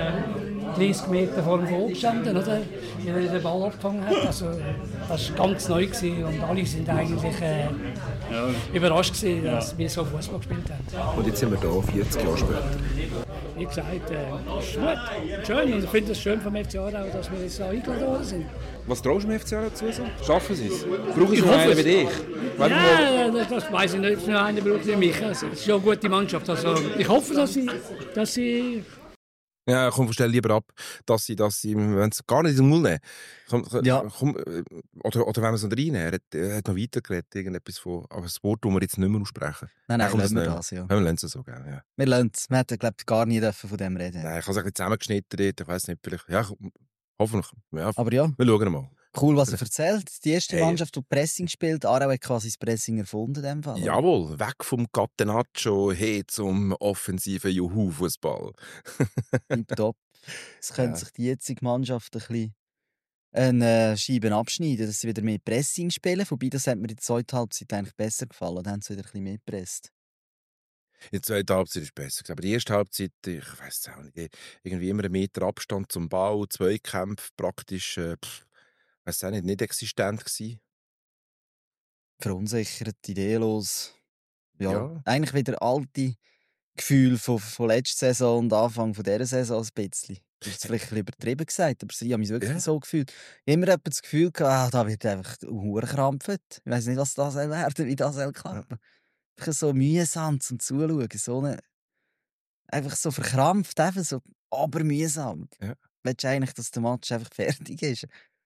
S5: 30 Meter vor dem Goal gestanden, oder? Wie er den Ball abgefangen hat. Also, das war ganz neu gewesen und alle sind eigentlich überrascht gewesen, dass wir so Fußball gespielt haben.
S2: Und jetzt sind wir hier, 40 Jahre später.
S5: Wie gesagt, es ist gut, schön. Und ich finde es schön vom FC Aarau, dass wir jetzt so eingeladen worden sind.
S2: Was traust du dem FC Aarau zu? Schaffen sie es? Brauchen sie
S5: Ich
S2: noch
S5: hoffe
S2: einen
S5: es.
S2: wie dich?
S5: Ja, das weiss ich nicht, ob es noch einen braucht wie mich. Also, es ist schon eine gute Mannschaft. Also, ich hoffe, dass sie
S2: Ja, komm, stell lieber ab, dass sie wenn sie gar nicht in den Mund nehmen.
S3: Ja.
S2: Oder wenn wir es noch reinnehmen. Er hat noch weitergeredet, irgendetwas von, aber das Wort, das wir jetzt nicht mehr aussprechen.
S3: Nein,
S2: komm,
S3: lassen wir
S2: nehmen.
S3: das, ja.
S2: Wir lassen es so gerne, ja.
S3: Wir lassen es. Wir hätten, glaube ich, gar nie von dem reden.
S2: Nein, ich habe es ein bisschen zusammengeschnitten dort, ich weiss nicht, vielleicht, ja, hoffentlich. Ja,
S3: Aber ja,
S2: wir schauen mal.
S3: cool, was er erzählt. Die erste
S2: Hey.
S3: Mannschaft, die Pressing spielt, Aarau hat quasi das Pressing erfunden in dem Fall. oder?
S2: Jawohl, weg vom Catenaccio hin zum offensiven Juhu-Fußball.
S3: Tipptopp. Es könnte
S2: Ja.
S3: sich die jetzige Mannschaft ein bisschen eine Scheibe abschneiden, dass sie wieder mehr Pressing spielen. Wobei, das hat mir in der zweiten Halbzeit eigentlich besser gefallen. Da haben sie wieder ein bisschen mehr gepresst.
S2: In der zweiten Halbzeit war es besser. Aber die erste Halbzeit, ich weiss es auch nicht, irgendwie immer 1 Meter Abstand zum Ball, Zweikämpfe praktisch, weiss auch nicht existent gewesen.
S3: Verunsichert, ideenlos. Ja,
S2: Ja.
S3: eigentlich wieder alte Gefühle von letzter Saison und Anfang von dieser Saison ein bisschen. Das ist jetzt vielleicht ein bisschen übertrieben gesagt, aber ich habe mich wirklich
S2: Ja.
S3: so gefühlt. Ich habe immer das Gefühl gehabt, da wird einfach krampft. Ich weiss nicht, was das soll werden, wie das soll klappen. Einfach so mühsam zum Zuschauen. So einfach so verkrampft, einfach so mühsam.
S2: Ja.
S3: Willst du eigentlich, dass der Match einfach fertig ist?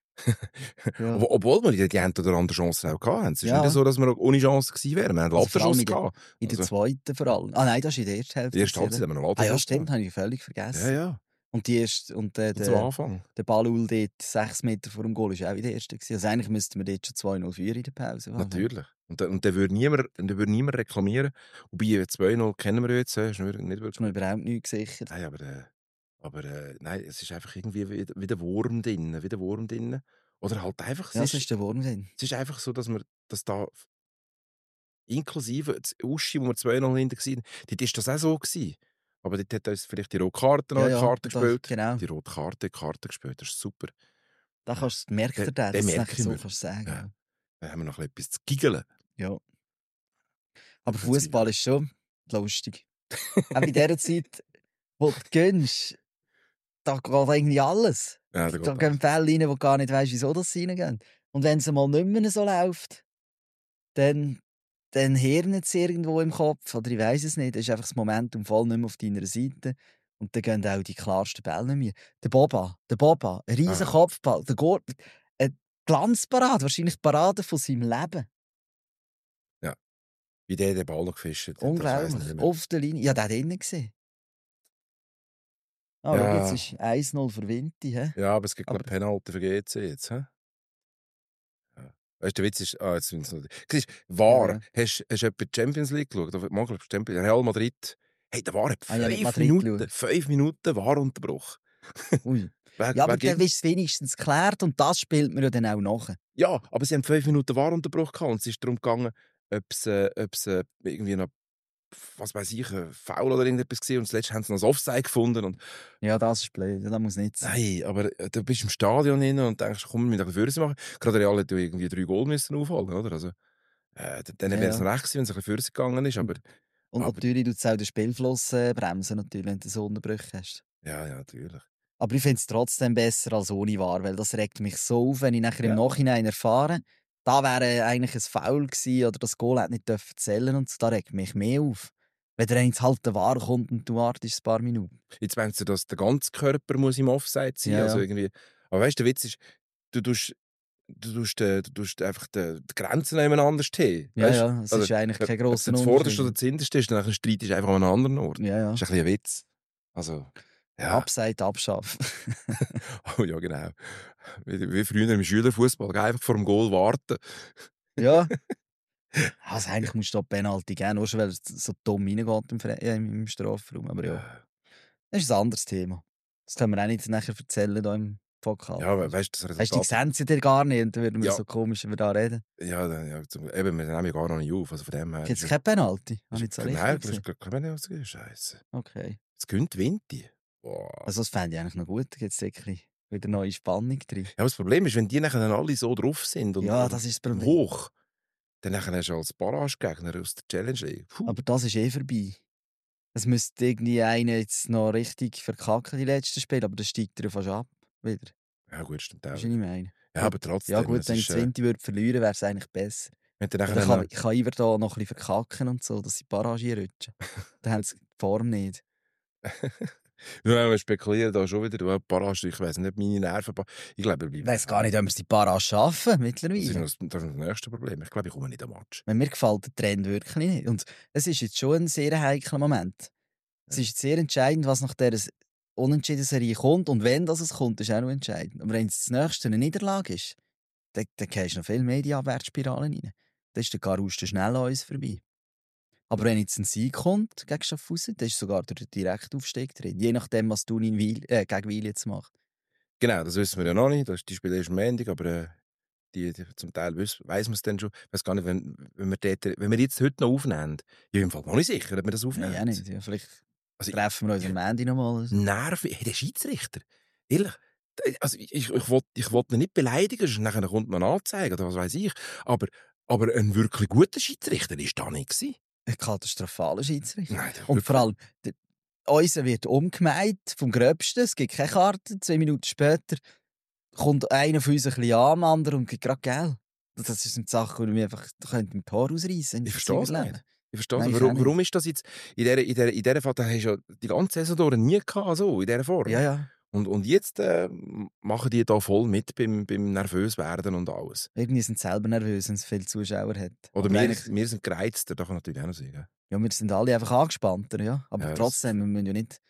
S3: Ja.
S2: Obwohl wir die eine oder andere Chance auch hatten. Es ist
S3: Ja.
S2: nicht so, dass wir ohne Chance gewesen wären. Wir haben einen
S3: Also vor allem
S2: Lattenschuss gehabt.
S3: In der
S2: Also,
S3: zweiten vor allem. Ah nein, das ist in der ersten Hälfte.
S2: die erste Halbzeit haben wir einen Lattenschuss
S3: Ja, stimmt,
S2: gehabt.
S3: habe ich völlig vergessen.
S2: Ja.
S3: Und die erste, und
S2: Zum Anfang.
S3: der Ballul dort 6 Meter vor dem Goal war auch wie der erste gewesen. Also eigentlich müssten wir dort schon 2-0 führen in der Pause.
S2: Natürlich. Und dann würde niemand reklamieren. Wobei 2-0 kennen wir ja jetzt. Ist nicht
S3: Das
S2: wirklich.
S3: ist mir überhaupt nicht gesichert.
S2: Nein, aber nein, es ist einfach irgendwie wie der Wurm drin. Oder halt einfach,
S3: Ja, das ist der Wurm drin.
S2: es ist einfach so, dass da inklusive Uschi, wo wir 2-0 hinten waren, dort war das auch so gewesen. Aber dort hat uns vielleicht die rote Karte noch Karte gespielt.
S3: Genau.
S2: Die rote Karte gespielt, das ist super.
S3: Da merkt er
S2: Den
S3: dass du
S2: merke
S3: es
S2: ich
S3: so
S2: mir.
S3: kannst sagen.
S2: Ja. Dann haben wir noch etwas zu giggeln.
S3: Ja. Aber
S2: Im Prinzip.
S3: Fußball ist schon lustig. Auch in dieser Zeit, wo du gönnst, da geht irgendwie alles.
S2: Ja,
S3: Da gehen Fälle rein, wo du gar nicht weißt, wieso das reingehen. Und wenn es mal nicht mehr so läuft, dann hirnet es irgendwo im Kopf. Oder ich weiss es nicht. Das ist einfach das Momentum voll nicht mehr auf deiner Seite. Und dann gehen auch die klarsten Bälle nicht mehr. Der Boba, ein riesen Kopfball. Der Gurt, eine Glanzparade, wahrscheinlich die Parade von seinem Leben.
S2: Wie der den Ball noch gefischt hat.
S3: Unglaublich. Auf der Linie. Ja, der hat innen gesehen. Ah,
S2: Ja.
S3: Jetzt ist 1-0 für Vinti. He?
S2: Ja, aber es gibt, glaube
S3: Aber-
S2: ich, Penalty für GC jetzt. He? Ja. Weißt du, der Witz ist... jetzt sind es noch... Siehst du, VAR,
S3: Ja.
S2: hast du etwa die Champions League geschaut? Oder, mal, glaub, Real Madrid. Hey, der VAR hat
S3: Ah, ja, mit
S2: 5
S3: Madrid
S2: Minuten.
S3: geschaut.
S2: 5 Minuten VAR-Unterbruch.
S3: Ui.
S2: Wer-
S3: Ja, aber
S2: wer
S3: dann
S2: gibt-
S3: ist es wenigstens geklärt und das spielt man ja dann auch nachher.
S2: Ja, aber sie haben 5 Minuten VAR-Unterbruch gehabt und es ist darum gegangen, ob es irgendwie noch, was weiß ich, ein Foul oder irgendetwas gesehen und zuletzt haben sie noch das Offside gefunden und
S3: Ja, das ist blöd. Das muss nicht sein.
S2: nein, aber du bist im Stadion hin und denkst, komm, wir müssen ein bisschen machen. Gerade Real hätte irgendwie 3 Goal müssen aufholen, oder? Also, dann wäre es noch recht gewesen, wenn es ein bisschen vorwärts gegangen ist, aber
S3: Und
S2: aber-
S3: natürlich tut es auch den Spielfluss bremsen, natürlich, wenn du so Unterbrüche hast.
S2: ja, natürlich.
S3: Aber ich finde es trotzdem besser als ohne VAR, weil das regt mich so auf, wenn ich nachher im Nachhinein erfahre, da wäre eigentlich ein Foul gewesen oder das Goal hätte nicht zählen dürfen und so, da regt mich mehr auf. Wenn der jetzt halt der VAR kommt und du wartest ein paar Minuten.
S2: Jetzt meinst du, dass der ganze Körper muss im Offside sein?
S3: Ja,
S2: Also
S3: ja.
S2: irgendwie, aber weißt du, der Witz ist, du tust einfach die Grenzen nebeneinander stehen.
S3: Ja,
S2: Weisst?
S3: ja, es ist eigentlich kein
S2: Ob es
S3: grosser
S2: jetzt
S3: Unterschied.
S2: vorderst oder zuhinterst ist, dann streitest du einfach an einem anderen Ort.
S3: Ja, ja.
S2: Das ist ein bisschen ein Witz. Also, ja.
S3: Abseits abschaffen.
S2: Oh, ja, genau. Wie früher im Schülerfußball, gell? Einfach vor dem Goal warten.
S3: Ja. Also eigentlich musst du da Penalty geben, nur schon weil es so dumm reingeht im Strafraum. Aber ja, das ist ein anderes Thema. Das können wir auch nicht nachher erzählen hier im Podcast.
S2: Ja, weißt du, das
S3: Weißt du, die sehen sie dir gar nicht und dann würden wir
S2: Ja.
S3: so komisch über da reden.
S2: Ja, eben, wir nehmen ja gar noch nicht auf. Also von dem her.
S3: Gibt es kein Penalty? Habe ich jetzt auch
S2: Nein,
S3: richtig
S2: das
S3: gesehen?
S2: ist keine Scheiße.
S3: Okay.
S2: Es gönnt Vinti. Wow.
S3: Also das fände ich eigentlich noch gut. Da gibt es wirklich wieder neue Spannung drin.
S2: Ja, aber das Problem ist, wenn die nachher dann alle so drauf sind und,
S3: Ja,
S2: und
S3: das ist das Problem.
S2: hoch, dann nachher hast du als Barragegegner aus der Challenge League. Puh.
S3: Aber das ist vorbei. Es müsste irgendwie einer jetzt noch richtig verkacken, die letzten Spiele, aber dann steigt er fast ab. Wieder.
S2: Ja, gut, stimmt auch.
S3: Das ist nicht meine.
S2: Ja, aber trotzdem.
S3: Ja gut,
S2: es
S3: wenn ich
S2: ist,
S3: 20 würde verlieren, wäre es eigentlich besser.
S2: wenn du
S3: Dann
S2: nachher
S3: kann Iver da noch ein bisschen verkacken und so, dass sie die Barrage rutschen. Dann haben sie die Form nicht.
S2: wir spekulieren da schon wieder, du Barrage, ich weiss nicht, meine Nerven. Ich glaube,
S3: Ich weiss gar nicht, ob wir die Barrage schaffen
S2: Das ist,
S3: mittlerweile.
S2: das ist das nächste Problem. Ich glaube, ich komme nicht am Match.
S3: Mir gefällt der Trend wirklich nicht. Und es ist jetzt schon ein sehr heikler Moment. Es ist sehr entscheidend, was nach dieser Unentschieden-Serie kommt. Und wenn das es kommt, ist auch noch entscheidend. Aber wenn es das nächste eine Niederlage ist, dann gehst du noch viel mehr in die Abwärtsspirale rein. Dann ist der Garuste schnell an uns vorbei. Aber wenn jetzt ein Sieg kommt gegen Schaffhausen, dann ist sogar der Direktaufstieg drin. Je nachdem, was du gegen Wil jetzt machst.
S2: Genau, das wissen wir ja noch nicht. Die Spiele ist am Ende, aber die zum Teil weiss man es dann schon. Ich weiss gar nicht, wenn wir jetzt heute noch aufnehmen, ich bin im Fall noch nicht sicher, ob wir das aufnehmen.
S3: Nein, auch nicht. Ja, vielleicht
S2: Also
S3: treffen wir uns am Ende nochmal.
S2: Nerven. Hey, der Schiedsrichter. Ehrlich. Also ich will ihn nicht beleidigen, nachher kommt man Anzeige oder was weiß ich. Aber ein wirklich guter Schiedsrichter war da nicht gewesen.
S3: Ein katastrophaler Schiedsrichter.
S2: Nein,
S3: Und vor allem, unser wird umgemeint vom Gröbsten. Es gibt keine Karte. 2 Minuten später kommt einer von uns ein bisschen an, am anderen und gibt gerade Geld. Das ist eine Sache, die wir einfach mit dem Tor ausreißen.
S2: Ich verstehe es nicht. Ich verstehe
S3: Nein,
S2: es.
S3: ich auch nicht.
S2: Warum ist das jetzt in dieser Fall, da hast du ja die ganze Saison durch nie gehabt, so, in dieser Form.
S3: Ja, ja.
S2: Und jetzt machen die da voll mit beim nervös werden und alles.
S3: Irgendwie sind sie selber nervös, wenn es viele Zuschauer hat.
S2: Oder
S3: Aber
S2: wir sind gereizter, das kann natürlich auch noch sein. Gell?
S3: ja, wir sind alle einfach angespannter, ja. Aber
S2: Ja,
S3: trotzdem, wir müssen ja nicht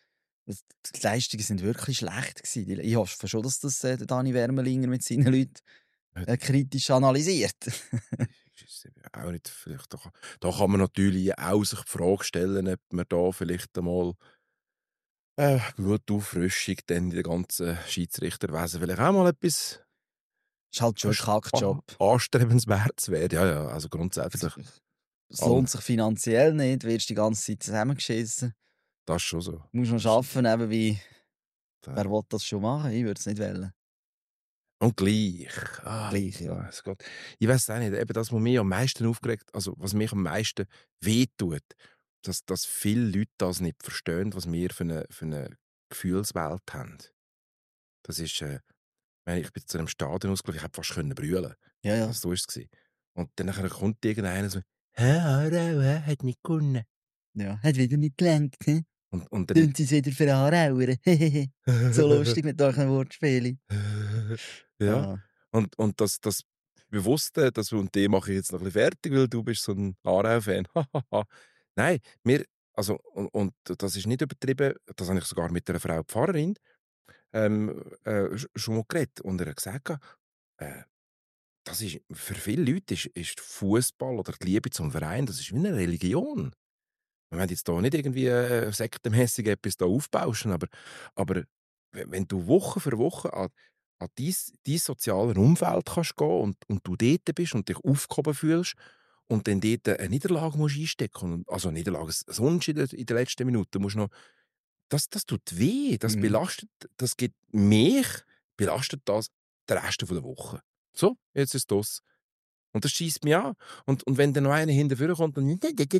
S3: Die Leistungen sind wirklich schlecht gewesen. Ich hoffe schon, dass das der Dani Wermelinger mit seinen Leuten kritisch analysiert.
S2: Ist auch nicht, vielleicht da kann man natürlich auch sich die Frage stellen, ob man da vielleicht einmal gute Auffrischung dann in der ganzen Schiedsrichterwesen vielleicht auch mal etwas
S3: Ist halt schon ein Kackjob.
S2: anstrebenswert wäre. Ja, also grundsätzlich.
S3: Es lohnt sich finanziell nicht, du wirst die ganze Zeit zusammengeschissen.
S2: Das ist schon so.
S3: Du musst noch arbeiten, nebenbei. Wer will das schon machen? Ich würde es nicht wollen.
S2: Und gleich.
S3: Gleich, ja.
S2: Ich weiß auch nicht, eben das, was mich am meisten aufgeregt, also was mich am meisten wehtut, dass viele Leute das nicht verstehen, was wir für eine Gefühlswelt haben. Das ist, ich bin zu einem Stadion ausgelaufen, ich hätte fast brüllen.
S3: Ja.
S2: Also, so war es. Und dann kommt irgendeiner so, Aarau hat nicht gewonnen.
S3: Ja, hat wieder nicht gelangt, he?
S2: Und dann...
S3: Tun sie es wieder für Aarauer. So lustig mit euren Wortspielen.
S2: Ja. Und das Bewusste, und den mache ich jetzt noch ein bisschen fertig, weil du bist so ein Aarau-Fan. Nein, und das ist nicht übertrieben, das habe ich sogar mit einer Frau Pfarrerin schon mal geredet. Und er hat gesagt, das ist, für viele Leute ist Fußball oder die Liebe zum Verein, das ist wie eine Religion. Wir wollen jetzt hier nicht irgendwie sektenmässig etwas da aufbauschen, aber wenn du Woche für Woche an dein soziales Umfeld kannst gehen und du dort bist und dich aufgehoben fühlst und dann dort eine Niederlage musst einstecken also eine Niederlage, sonst in der letzten Minute musst du noch, das tut weh, das belastet, das gibt mich, belastet das den Rest der Woche. So, jetzt ist das. Und das schießt mich an. Und wenn dann noch einer hinterher kommt und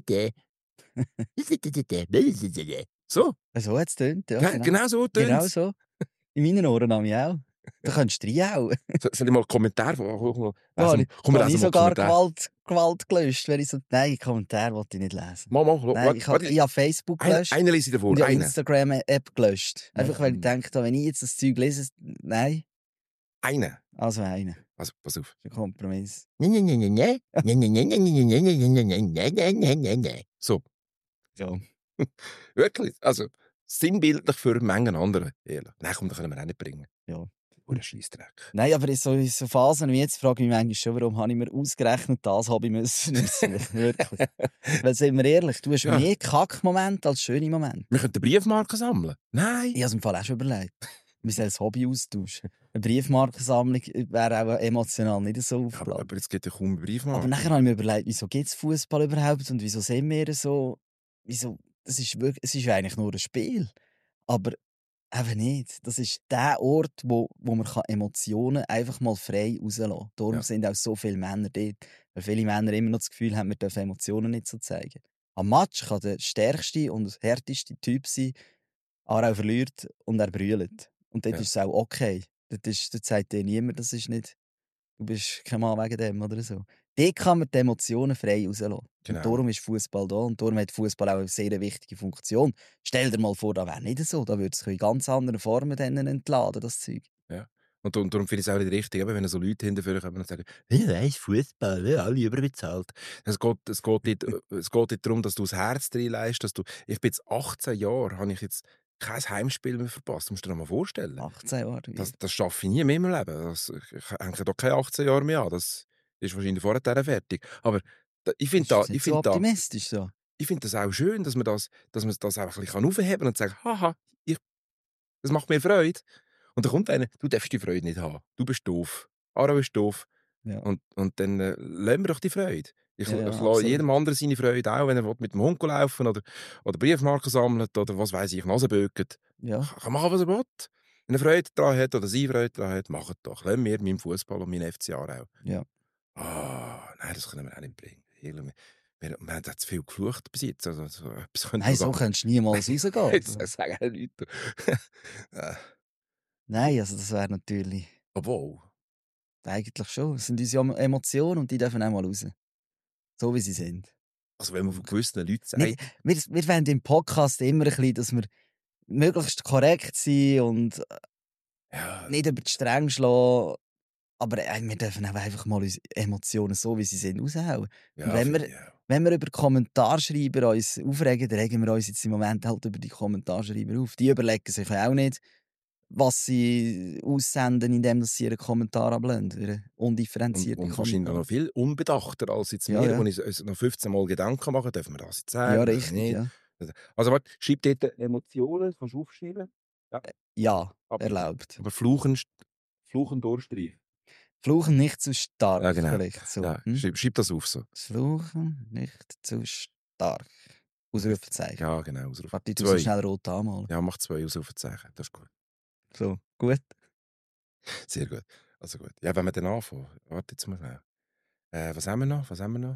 S2: so.
S3: So hat es getönt, ja.
S2: Genau so tönt
S3: Genau so. In meinen Ohren habe ich auch. Da könntest du reinhauen.
S2: Soll ich mal einen Kommentar
S3: Da habe ich sogar Gewalt gelöscht. Wenn ich so, nein, Kommentar wollte ich nicht lesen. Nein, ich habe Facebook gelöscht.
S2: Einen lese ich davor.
S3: Und ich habe Instagram-App gelöscht. Einfach weil ich denke, wenn ich jetzt das Zeug lese, nein.
S2: Einen?
S3: Also einen.
S2: Also, pass auf.
S3: Das ist ein Kompromiss.
S2: So.
S3: Ja.
S2: Wirklich. Also, sinnbildlich für Mengen andere. Ehrlich. Nein, komm, das können wir auch nicht bringen.
S3: Ja.
S2: Oder Scheissdreck.
S3: Nein, aber in so Phasen wie jetzt frage ich mich manchmal schon, warum habe ich mir ausgerechnet das Hobby müssen. Wirklich. Weil, sind wir ehrlich, du hast mehr Kackmomente als schöne Momente.
S2: Wir könnten Briefmarken sammeln. Nein.
S3: Ich habe es im Fall auch schon überlegt. Wir sollen das Hobby austauschen. Eine Briefmarkensammlung wäre auch emotional nicht so aufgeladen.
S2: Aber jetzt geht ja kaum Briefmarken.
S3: Aber nachher habe ich mir überlegt, wieso gibt es Fußball überhaupt und wieso sind wir so... Wieso? Es ist eigentlich nur ein Spiel. Aber eben nicht. Das ist der Ort, wo man Emotionen einfach mal frei rauslassen kann. Darum sind auch so viele Männer dort. Weil viele Männer immer noch das Gefühl haben, wir dürfen Emotionen nicht so zeigen. Am Match kann der stärkste und härteste Typ sein, Aarau verliert und er brüllt. Und dort ist es auch okay. Dort sagt dir niemand, das ist nicht, du bist kein Mann wegen dem oder so. Dort kann man die Emotionen frei rauslassen. Genau. Und darum ist Fußball da und darum hat Fußball auch eine sehr wichtige Funktion. Stell dir mal vor, das wäre nicht so. Da würde es in ganz anderen Formen dann entladen, das Zeug.
S2: Ja. Und darum finde ich es auch nicht richtig, wenn so Leute hinterher kommen und sagen, ja, ist Fußball, ja, alle überbezahlt. Es geht nicht darum, dass du das Herz reinleist, ich bin jetzt 18 Jahre, habe ich jetzt kein Heimspiel mehr verpasst. Das musst du dir mal vorstellen.
S3: 18 Jahre?
S2: Das schaffe ich nie mehr im Leben. Ich hänge doch keine 18 Jahre mehr an. Das ist wahrscheinlich vorher fertig. Aber ich finde
S3: optimistisch so.
S2: Ich finde das auch schön, dass man das auch ein bisschen aufheben kann und sagen, haha, das macht mir Freude. Und dann kommt einer, du darfst die Freude nicht haben. Du bist doof. Aarau ist doof. Ja. Und dann lassen wir doch die Freude. Ich lasse jedem anderen seine Freude auch, wenn er mit dem Hund laufen oder Briefmarken sammelt oder was weiß ich, Nasenböcket.
S3: Ja.
S2: Kann machen, was er will. Wenn er Freude daran hat oder sie Freude daran hat, macht doch. Lassen wir meinen Fußball und meinen FC Aarau.
S3: Ja.
S2: Nein, das können wir auch nicht bringen. Wir haben zu viel geflucht bis jetzt.
S3: Nein, so kannst du niemals rausgehen.
S2: Jetzt sagen Leute.
S3: Nein, also das wäre natürlich...
S2: Obwohl.
S3: Eigentlich schon. Es sind unsere Emotionen und die dürfen auch mal raus. So wie sie sind.
S2: Also wenn man von gewissen Leuten sagt...
S3: Wir wollen im Podcast immer ein bisschen, dass wir möglichst korrekt sind und nicht über die Stränge schlagen. Aber wir dürfen auch einfach mal unsere Emotionen so, wie sie sind, raushauen.
S2: Ja,
S3: und wenn wir wenn wir über Kommentarschreiber uns aufregen, dann regen wir uns jetzt im Moment halt über die Kommentarschreiber auf. Die überlegen sich auch nicht, was sie aussenden, indem sie ihren Kommentar ablehnen. Ihren undifferenzierten
S2: Und wahrscheinlich
S3: Kommentar.
S2: noch viel unbedachter als jetzt
S3: Ja,
S2: wir,
S3: ja.
S2: wo ich uns noch 15 Mal Gedanken machen, dürfen wir das jetzt sagen?
S3: Ja,
S2: oder
S3: richtig.
S2: nicht?
S3: Ja,
S2: Also warte, schreib dort Emotionen, kannst du aufschreiben?
S3: ja
S2: Aber,
S3: erlaubt.
S2: aber Fluchen durchstreichen.
S3: Fluchen nicht zu stark,
S2: Ja, genau.
S3: vielleicht. So.
S2: Ja, schreib das auf so.
S3: Fluchen nicht zu stark. Ausrufezeichen.
S2: Ja, genau. Ausruf.
S3: Warte, ich tu so
S2: 2.
S3: schnell rot anmalen.
S2: Ja, mach 2 Ausrufezeichen. Das ist gut.
S3: So, gut.
S2: Sehr gut. Also gut. Ja, wenn wir dann anfangen. Warte jetzt mal schnell. Was haben wir noch?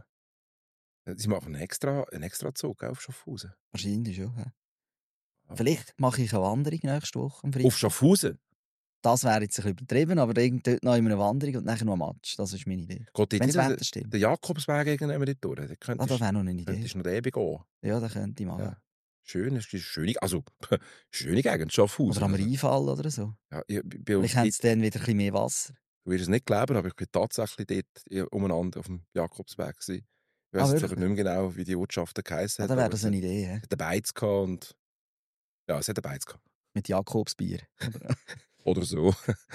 S2: Sie machen einen extra Zug auf Schaffhausen.
S3: Wahrscheinlich schon. Ja. Vielleicht mache ich eine Wanderung nächste Woche. Am Freitag.
S2: Auf Schaffhausen?
S3: Das wäre jetzt ein bisschen übertrieben, aber dort noch immer eine Wanderung und nachher noch ein Match. Das ist meine Idee.
S2: Geht
S3: Wenn das
S2: dort
S3: Wetter
S2: nicht
S3: stimmt.
S2: der Jakobsweg irgendwann dort durch? Da
S3: Das
S2: könntest
S3: wäre noch eine Idee.
S2: könntest noch den gehen.
S3: Ja, das könnte ich machen.
S2: Ja. Schön, ist schöne, also schöne Gegend, Schaffhausen.
S3: Oder am
S2: Also,
S3: Rheinfall oder so.
S2: ja, bei uns
S3: Vielleicht haben sie dann wieder ein bisschen mehr Wasser.
S2: du wirst es nicht glauben, aber ich bin tatsächlich dort umeinander auf dem Jakobsweg gewesen. Ich weiß jetzt aber
S3: wirklich?
S2: nicht mehr genau, wie die Ortschaften geheissen
S3: Ja,
S2: hat.
S3: dann wäre
S2: aber
S3: das
S2: es
S3: eine
S2: hat
S3: Idee. He?
S2: einen Beiz gehabt und ja, es hat einen Beiz gehabt.
S3: Mit Jakobsbier.
S2: Oder so.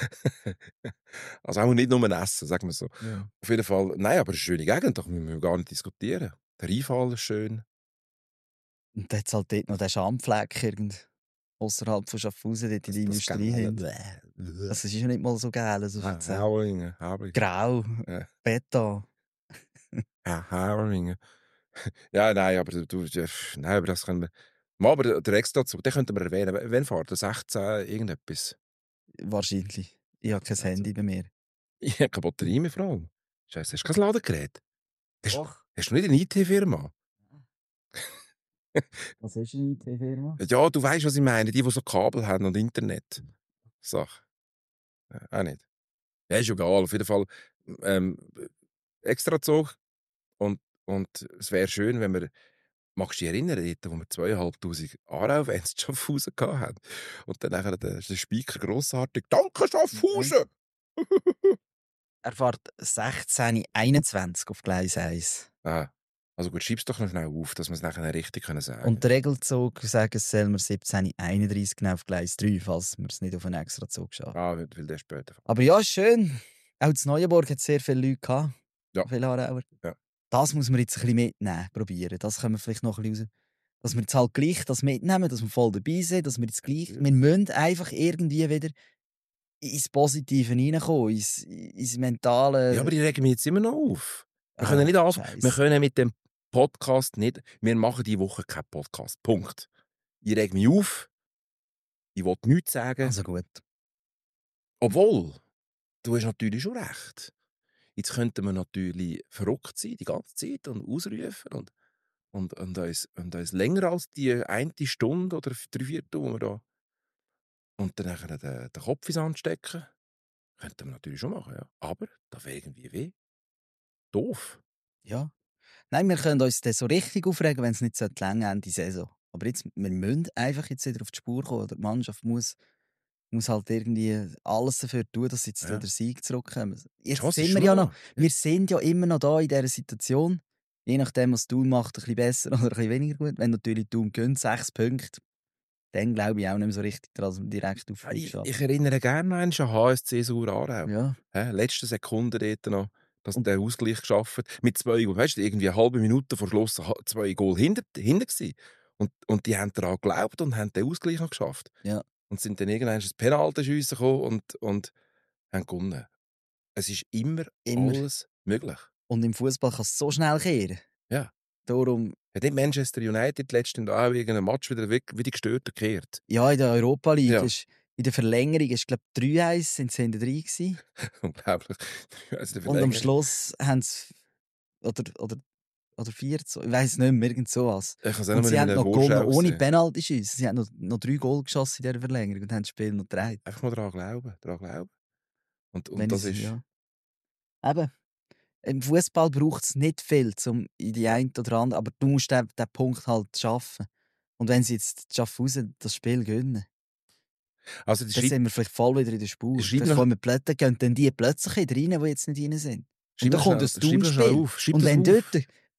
S2: Also auch nicht nur essen, sagen wir so.
S3: Ja.
S2: Auf jeden Fall, nein, aber eine schöne Gegend, da müssen wir gar nicht diskutieren. Der Rheinfall ist schön.
S3: Und dann hat es halt dort noch den Schamfleck außerhalb von Schaffhausen, dort in der
S2: Das
S3: Industrie.
S2: Geile.
S3: Das ist ja nicht mal so geil. Also
S2: Hauringen.
S3: grau,
S2: Ja.
S3: Beta.
S2: Ja, Hauringen. Ja, nein, aber nein, aber das können wir. Mal, aber der Extrazug, den könnten wir erwähnen. Wann fährt er? 16 irgendetwas?
S3: Wahrscheinlich. Ich habe kein
S2: Also.
S3: Handy bei mir.
S2: Ich habe keine Batterie mehr, Frau. Scheiße, hast du kein Ladegerät?
S3: Doch.
S2: Hast du nicht eine IT-Firma?
S3: Was ist eine IT-Firma?
S2: Ja, du weißt, was ich meine. Die so Kabel haben und Internet. Sache. Ja, auch nicht. Ja, ist egal. Auf jeden Fall Extrazug. Und es wäre schön, wenn wir. Magst du dich erinnern, dort, wo wir 2500 Aarau-Fans Schaffhausen hatten? Und dann nachher der Speaker grossartig «Danke, Schaffhausen!»
S3: Er fährt 16:21 auf Gleis 1.
S2: Ah, also gut, schieb's doch noch schnell auf, dass wir es nachher richtig sagen können.
S3: Und der Regelzug sagt, es soll wir 17:31 genau auf Gleis 3, falls wir es nicht auf einen extra Zug schaffen.
S2: Ah, weil der später.
S3: Aber ja, schön. Auch in Neuenburg hat sehr viele Leute gehabt.
S2: Ja.
S3: Viele Aarauer.
S2: Ja.
S3: Das muss man jetzt ein bisschen mitnehmen, probieren. Das können wir vielleicht noch ein bisschen raus. Dass wir jetzt halt gleich das mitnehmen, dass wir voll dabei sind, dass wir jetzt gleich... Wir müssen einfach irgendwie wieder ins Positive reinkommen, ins Mentale...
S2: Ja, aber ich rege mich jetzt immer noch auf. Wir können nicht anfangen.
S3: Scheisse.
S2: Wir können mit dem Podcast nicht. Wir machen diese Woche keinen Podcast. Punkt. Ich rege mich auf. Ich will nichts sagen.
S3: Also gut.
S2: Obwohl, du hast natürlich schon recht. Jetzt könnten wir natürlich verrückt sein, die ganze Zeit, und ausrufen und uns länger als die eine Stunde oder 3/4, wo wir da und dann nachher den Kopf ins anstecken. Könnten wir natürlich schon machen, ja. Aber das wäre irgendwie weh. Doof.
S3: Ja. Nein, wir können uns dann so richtig aufregen, wenn es nicht so lange Ende Saison. Aber jetzt, wir müssen einfach jetzt wieder auf die Spur kommen. Oder die Mannschaft muss halt irgendwie alles dafür tun, dass sie jetzt
S2: Ja.
S3: wieder Sieg zurückkommen. Jetzt
S2: Chance
S3: sind
S2: ist
S3: wir
S2: schon
S3: ja
S2: da.
S3: noch, wir sind ja immer noch da in dieser Situation. Je nachdem, was Thun macht, ein bisschen besser oder ein bisschen weniger gut. Wenn natürlich Thun gönnt, 6 Punkte, dann glaube ich auch nicht mehr so richtig daran, dass wir direkt auf
S2: Ich erinnere gerne an HSC Sur Aarau.
S3: Ja.
S2: Letzte Sekunde dort noch, dass der Ausgleich geschafft hat. Mit 2 Goal. Weißt du, irgendwie eine halbe Minute vor Schluss 2 Goal hinter gewesen. Und die haben daran geglaubt und haben den Ausgleich noch geschafft.
S3: Ja.
S2: Und sind dann irgendwann ins Penalty-Schiessen gekommen und haben gewonnen. Es ist immer alles möglich.
S3: Und im Fußball kann es so schnell kehren.
S2: Ja.
S3: Darum,
S2: Hat nicht Manchester United letztens auch irgendeinen Match wieder gestört gekehrt?
S3: ja, in der Europa League
S2: Ja.
S3: ist in der Verlängerung ist, glaube ich, 3-1 sind sie hinten drin gewesen.
S2: Unglaublich. Also
S3: Und am Schluss haben sie oder 4, ich weiß nicht mehr, irgend sowas.
S2: Ich kann
S3: Und sie haben noch gewonnen, ohne
S2: Penalty.
S3: Penalty-Schüsse. Sie haben noch 3 Goal geschossen in dieser Verlängerung und haben das Spiel noch gedreht.
S2: Einfach mal daran glauben. Und
S3: Wenn
S2: das
S3: ich-
S2: ist...
S3: ja. Eben, im Fußball braucht es nicht viel, um in die eine oder andere, aber du musst den Punkt halt schaffen. Und wenn sie jetzt Schaffhausen das Spiel gewinnen,
S2: Also die
S3: dann sind wir vielleicht voll wieder in der Spur.
S2: Schreib
S3: Dann
S2: noch-
S3: kommen plötzlich, gehen dann die plötzlich wieder rein, die jetzt nicht rein sind.
S2: Schreib
S3: Und dann
S2: noch
S3: kommt
S2: schnell-
S3: das
S2: schreib noch schnell
S3: Thun-Spiel.
S2: auf. Schreib
S3: Und
S2: das
S3: wenn
S2: auf.
S3: dort,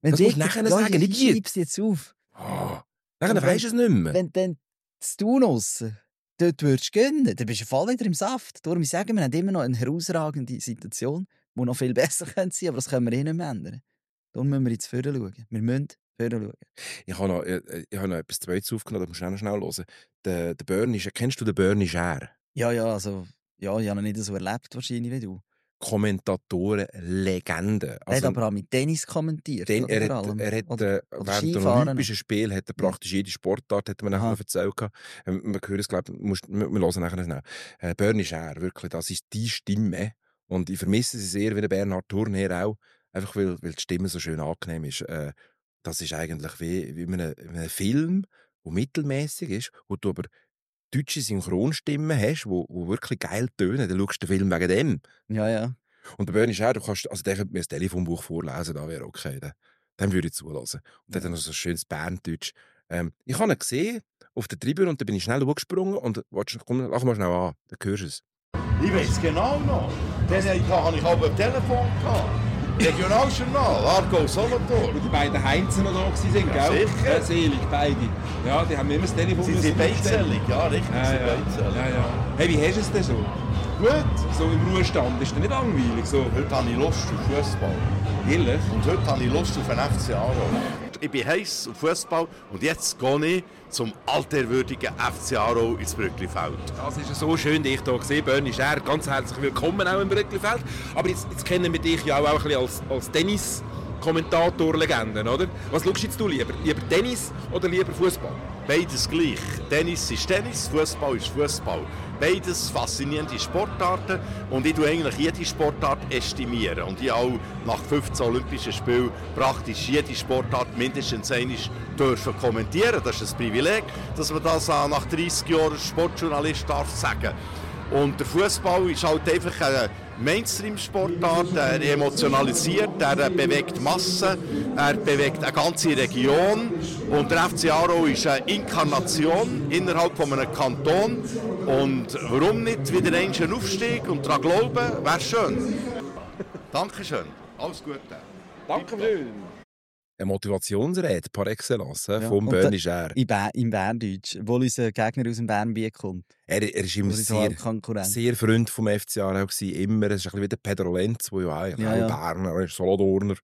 S3: Wenn
S2: Das
S3: du
S2: musst du nachher sagen, nicht
S3: ich
S2: jetzt.
S3: schreib's jetzt auf.
S2: Oh, dann
S3: Und
S2: weisst du es nicht mehr.
S3: Wenn dann das Tun aussen, dort würdest du gönnen, dann bist du voll wieder im Saft. Darum sagen wir haben immer noch eine herausragende Situation, die noch viel besser könnte sein, aber das können wir nicht mehr ändern. Darum müssen wir jetzt vorne schauen. Wir müssen vorne schauen.
S2: Ich habe noch etwas Zweites aufgenommen, das musst du auch noch schnell hören. Der Bernie, kennst du den Bernie Schär?
S3: Ja, also, ja, ich habe ihn nicht so erlebt wahrscheinlich wie du.
S2: Kommentatoren, Legende.
S3: Er hat aber auch mit Tennis kommentiert.
S2: Er
S3: vor
S2: hat,
S3: allem.
S2: er hat
S3: Oder
S2: während der
S3: Skifahren.
S2: Olympischen Spiele hat er praktisch jede Sportart, hat er mir
S3: Aha.
S2: nachher erzählt. Wir hören es, glaube ich, wir hören nachher schnell. Bernie Schär, wirklich, das ist die Stimme. Und ich vermisse sie sehr, wie der Bernhard Thurnherr auch. Einfach weil die Stimme so schön angenehm ist. Das ist eigentlich wie in einem Film, der mittelmäßig ist, wo du aber deutsche Synchronstimmen hast, die wirklich geil tönen. Dann schaust du den Film wegen dem.
S3: Ja.
S2: Und der Bernie Schär, der könnte mir das Telefonbuch vorlesen, da wäre okay. Dann würde ich zulassen. Und dann hat er noch so ein schönes Berndeutsch. Ich habe ihn gesehen auf der Tribüne und dann bin ich schnell hochgesprungen und komm, lach mal schnell an, dann hörst du es.
S4: Ich weiß genau noch. Den habe ich auch am Telefon gehabt. Regionaljournal, Aargau, Solothurn.
S6: Wo die beiden Heinzen noch da waren,
S4: Ja,
S6: gell?
S4: sicher.
S6: Ja, selig, beide. Ja, die haben immer das Telefon
S4: Sie sind beidzellig, ja, richtig, sie sind beidzellig.
S6: Ja. Hey, wie hast du es denn so?
S4: Gut.
S6: So im Ruhestand, ist das nicht langweilig? So,
S4: Heute habe ich Lust auf Fußball.
S6: ehrlich?
S4: Und heute habe ich Lust auf einen FC Aarau. Ich bin heiß auf Fußball und jetzt gehe ich zum alterwürdigen FC Aarau ins Brücklifeld.
S2: Das ist so schön, dich hier zu sehen, Bernie Schär. Ganz herzlich willkommen auch im Brücklifeld. Aber jetzt kennen wir dich ja auch ein bisschen als Tennis-Kommentator-Legende, oder? Was schaust jetzt du lieber? Lieber Tennis oder lieber Fußball?
S4: Beides gleich. Tennis ist Tennis, Fußball ist Fußball. Beides faszinierende Sportarten und ich tue eigentlich jede Sportart estimieren. Und ich auch nach 15 Olympischen Spielen praktisch jede Sportart mindestens einmal dürfen kommentieren. Das ist ein Privileg, dass man das nach 30 Jahren als Sportjournalist darf sagen. Und der Fußball ist halt einfach eine Mainstream-Sportart, er emotionalisiert, er bewegt Massen, er bewegt eine ganze Region und der FC Aarau ist eine Inkarnation innerhalb von einem Kanton und warum nicht wieder einen Aufstieg und daran glauben, wäre schön. Dankeschön, alles Gute.
S6: Danke schön.
S2: Eine Motivationsrede par excellence
S3: Ja.
S2: vom
S3: Und
S2: Bernie Schär.
S3: Im Berndeutsch, wo unser Gegner aus dem Bernbiet kommt.
S2: Er ist immer
S3: Unsere Konkurrent.
S2: sehr Freund vom FC Aarau gewesen, immer. Es ist ein bisschen wie der Pedro Lenz, der ja eigentlich
S3: Ja.
S2: auch Berner ist, Solothurner,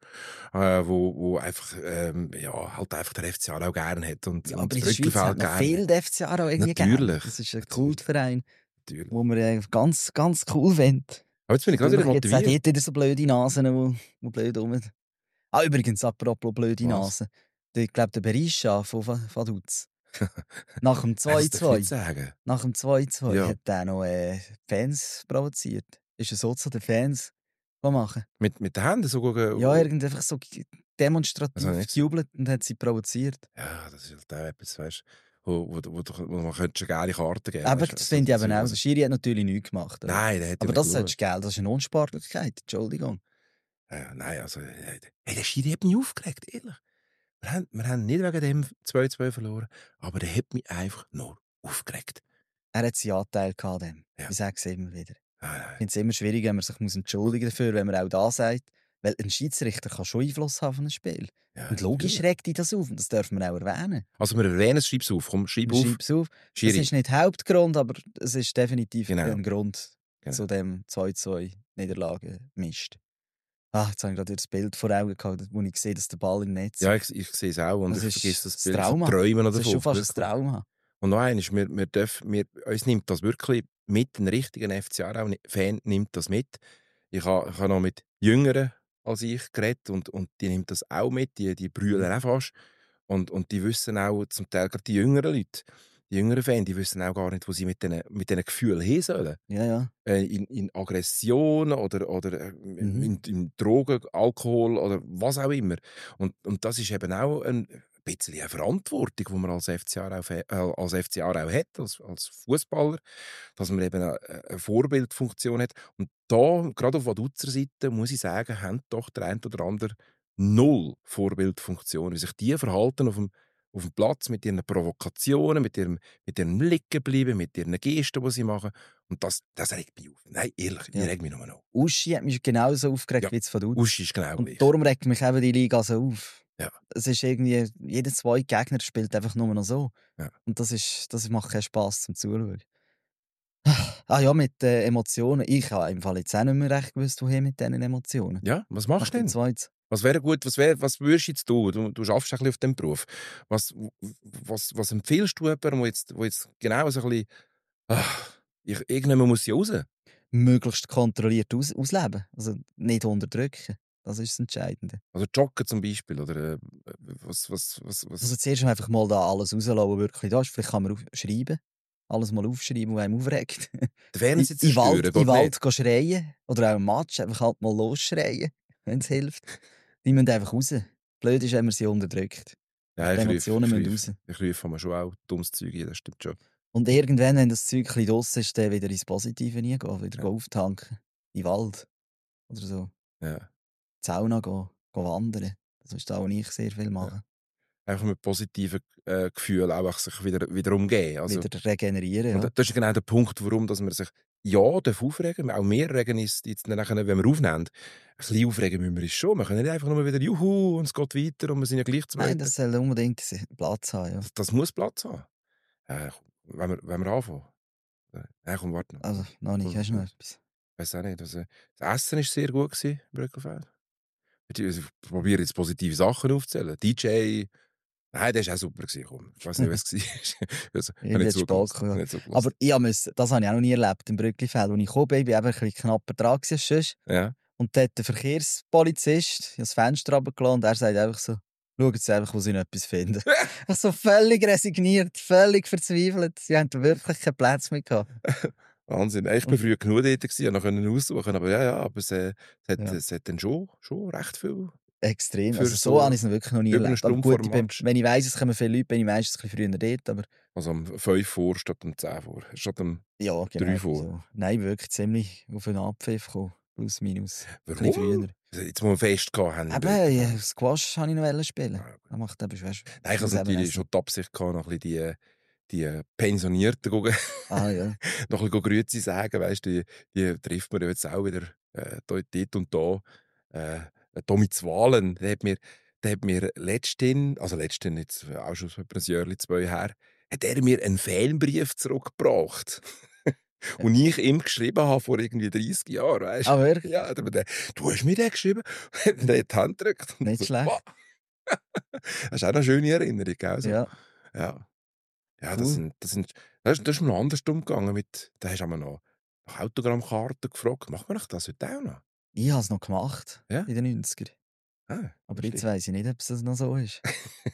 S2: wo einfach, halt einfach der FC Aarau gerne hat und,
S3: Ja,
S2: und
S3: aber in
S2: das
S3: der Schweiz hat
S2: Brücklifeld
S3: noch
S2: gerne.
S3: viel der FC Aarau irgendwie
S2: Natürlich.
S3: gerne. Das ist ein Kultverein,
S2: Natürlich.
S3: wo man ganz, ganz cool findet.
S2: Aber jetzt bin ich gerade wieder
S3: Jetzt auch
S2: motiviert.
S3: dort wieder so blöde Nasen, die blöd rum. Ah, übrigens, apropos blöde
S2: Was?
S3: Nasen. Ich glaube, der Berisha von Vaduz. Nach dem
S2: Das darf ich
S3: 2-2.
S2: nicht sagen.
S3: Nach dem 2-2
S2: Ja.
S3: hat er noch Fans provoziert. Ist er so zu den Fans machen?
S2: Mit den Händen so gucken.
S3: Ja, irgendwie einfach so demonstrativ
S2: Also nicht.
S3: gejubelt und hat sie provoziert.
S2: Ja, das ist halt auch etwas, weißt wo man könnte schon geile Karten geben.
S3: Aber
S2: weisst du,
S3: das finde ich eben auch.
S2: also-
S3: Der Schiri hat natürlich nichts gemacht. Oder?
S2: Nein, der hat
S3: Aber
S2: ja
S3: das
S2: nicht
S3: solltest du Geld, das ist eine Unsportlichkeit. Entschuldigung.
S2: nein, also, hey, der Schiri hat mich aufgeregt, ehrlich. Wir haben nicht wegen dem 2-2 verloren, aber der hat mich einfach nur aufgeregt.
S3: Er hat seinen Anteil gehabt. Dem.
S2: Ja.
S3: Ich sage es immer wieder.
S2: Nein.
S3: Ich finde es immer schwierig, wenn man sich entschuldigen dafür, wenn man auch da sagt. Weil ein Schiedsrichter kann schon Einfluss haben auf ein Spiel.
S2: Ja,
S3: Und logisch
S2: natürlich.
S3: regt ihn das auf. Und das dürfen wir auch erwähnen.
S2: Also wir erwähnen es, schreib es auf. Komm, schreib auf.
S3: Schreib's auf. Das
S2: Schiri.
S3: ist nicht der Hauptgrund, aber es ist definitiv
S2: Genau.
S3: ein Grund
S2: Genau.
S3: zu dem 2-2 Niederlage mischt. Jetzt habe ich gerade das Bild vor Augen gehabt, wo ich sehe, dass der Ball im Netz
S2: Ja, ich sehe es auch und
S3: Das
S2: ich
S3: ist
S2: vergesse das
S3: das
S2: Bild
S3: Trauma.
S2: von Träumen
S3: Das
S2: oder
S3: ist schon fast ein Trauma.
S2: Und noch eines, uns nimmt das wirklich mit, ein richtiger FC Aarau-Fan nimmt das mit. Ich habe noch mit Jüngeren als ich geredet und die nimmt das auch mit, die brüllen auch fast. Und die wissen auch, zum Teil gerade die jüngeren Leute, die jüngeren Fans, die wissen auch gar nicht, wo sie mit diesen Gefühlen hin sollen.
S3: Ja.
S2: In Aggression oder in Drogen, Alkohol oder was auch immer. Und das ist eben auch ein bisschen eine Verantwortung, die man als FC Aarau hat, als Fußballer, dass man eben eine Vorbildfunktion hat. Und da, gerade auf Vaduzer Seite, muss ich sagen, haben doch der eine oder andere null Vorbildfunktion. Wie sich die verhalten auf dem Platz mit ihren Provokationen, mit ihrem Liegenbleiben, mit ihren Gesten, die sie machen. Und das regt mich auf. Nein, ehrlich,
S3: Ja.
S2: ich reg mich nur noch.
S3: Uschi hat mich genauso aufgeregt
S2: Ja.
S3: wie jetzt von Vaduz.
S2: Uschi ist genau
S3: Und
S2: gleich.
S3: darum regt mich eben die Liga so auf.
S2: Ja.
S3: Es ist irgendwie, jeder zweite Gegner spielt einfach nur noch so.
S2: Ja.
S3: Und das macht keinen Spass zum Zuschauen. Ah ja, mit Emotionen. Ich habe im Fall jetzt auch nicht mehr recht gewusst, woher mit diesen Emotionen.
S2: Ja, was
S3: Nach
S2: machst du
S3: dem
S2: denn?
S3: Zweiten.
S2: Was wäre gut, was würdest du jetzt tun? Du schaffst ein bisschen auf dem Beruf. Was empfiehlst du jemandem, wo jetzt genau so ein bisschen, irgendjemand muss ja raus?
S3: Möglichst kontrolliert ausleben. Also nicht unterdrücken. Das ist das Entscheidende.
S2: Also joggen zum Beispiel, oder was?
S3: Also zuerst einfach mal da alles rauslassen, was wirklich da ist. Vielleicht kann man schreiben. Alles mal aufschreiben, was einem aufregt.
S2: Den Fernseher
S3: In
S2: zerstören, geht
S3: Wald
S2: nicht.
S3: gehen schreien. Oder auch im Matsch einfach halt mal losschreien, wenn es hilft. Die müssen einfach raus. Blöd ist, wenn man sie unterdrückt.
S2: Ja,
S3: Die Emotionen müssen raus.
S2: ich rufe mir schon auch dummes Zeug ein, das stimmt schon.
S3: Und irgendwann, wenn das Zeug ein draussen ist, dann wieder ins Positive hineingehen. Wieder auftanken. In den Wald. Oder so.
S2: Ja.
S3: In die Sauna gehen wandern. Das ist da, wo ich sehr viel mache.
S2: Einfach mit positiven Gefühlen auch sich wieder umgehen. Also,
S3: Wieder regenerieren,
S2: und
S3: ja.
S2: das ist genau der Punkt, warum dass man sich aufregen darf. Auch wir regen uns jetzt nachher, wenn wir aufnehmen. Ein bisschen aufregen müssen wir uns schon. Wir können nicht einfach nur wieder «Juhu» und es geht weiter und wir sind ja gleich
S3: Nein,
S2: Zweite.
S3: das soll unbedingt Platz haben, ja.
S2: Das muss Platz haben. Wenn wir anfangen. Komm, warte noch.
S3: Also, noch nicht. Hast du noch etwas?
S2: Ich weiß auch nicht. Das Essen war sehr gut im Brückenfeld. Ich probiere jetzt positive Sachen aufzuzählen. DJ, nein, der war auch super. Komm. Ich weiß nicht, was es war. Also,
S3: Ich bin jetzt spät gekommen. Aber das habe ich auch noch nie erlebt im Brücklifeld. Als ich gekommen bin, war ich eben ein bisschen knapper dran als sonst.
S2: ja.
S3: Und dort der Verkehrspolizist, ich habe das Fenster runtergelassen und er sagt einfach so, schauen Sie einfach, wo Sie noch etwas finden. Ich so völlig resigniert, völlig verzweifelt. Sie haben wirklich keinen Platz mehr gehabt.
S2: Wahnsinn. Ich war früher genug dort, konnte noch aussuchen. Aber aber es
S3: Ja.
S2: hat dann schon recht viel.
S3: Extrem.
S2: Für
S3: Also
S2: so
S3: so habe ich es wirklich noch nie
S2: über eine
S3: erlebt. Aber
S2: Stunde
S3: gut,
S2: vor dem Match.
S3: wenn ich weiss, es kommen viele Leute, bin ich meistens ein bisschen früher dort. Aber
S2: Also um 5 vor statt um 10 vor. Statt um
S3: ja,
S2: 3
S3: genau.
S2: vor.
S3: So. Nein, wirklich ziemlich auf einen Abpfiff gekommen. Plus, minus. Ein bisschen
S2: Warum?
S3: früher.
S2: Also jetzt, wo wir Fest haben.
S3: Eben, ja, Squash wollte ich noch spielen.
S2: Ja, gut.
S3: Das macht eben schwer.
S2: Nein, ich hatte natürlich schon die Absicht gehabt, noch ein bisschen die Pensionierten noch
S3: Ah ja.
S2: ein bisschen Grüezi sagen. Weißt, die trifft man ja jetzt auch wieder dort und da. Tommy Zwalen, der hat mir letztens jetzt auch schon etwa ein Jahr, 2 her, hat er mir einen Fanbrief zurückgebracht. Und ich ihm geschrieben habe vor irgendwie 30 Jahren, weißt du?
S3: Ah, wirklich?
S2: Ja, du hast mir den geschrieben, hat mir die Hand gedrückt.
S3: Nicht
S2: So,
S3: schlecht.
S2: wow. Das ist auch eine schöne Erinnerung, gell? So.
S3: Ja.
S2: Ja,
S3: Cool.
S2: das ist mir noch anders umgegangen. Da hast du auch noch nach Autogrammkarten gefragt. Machen wir das heute auch noch?
S3: Ich habe es noch gemacht.
S2: Ja?
S3: In den 90er. Aber jetzt weiss ich nicht, ob es noch so ist.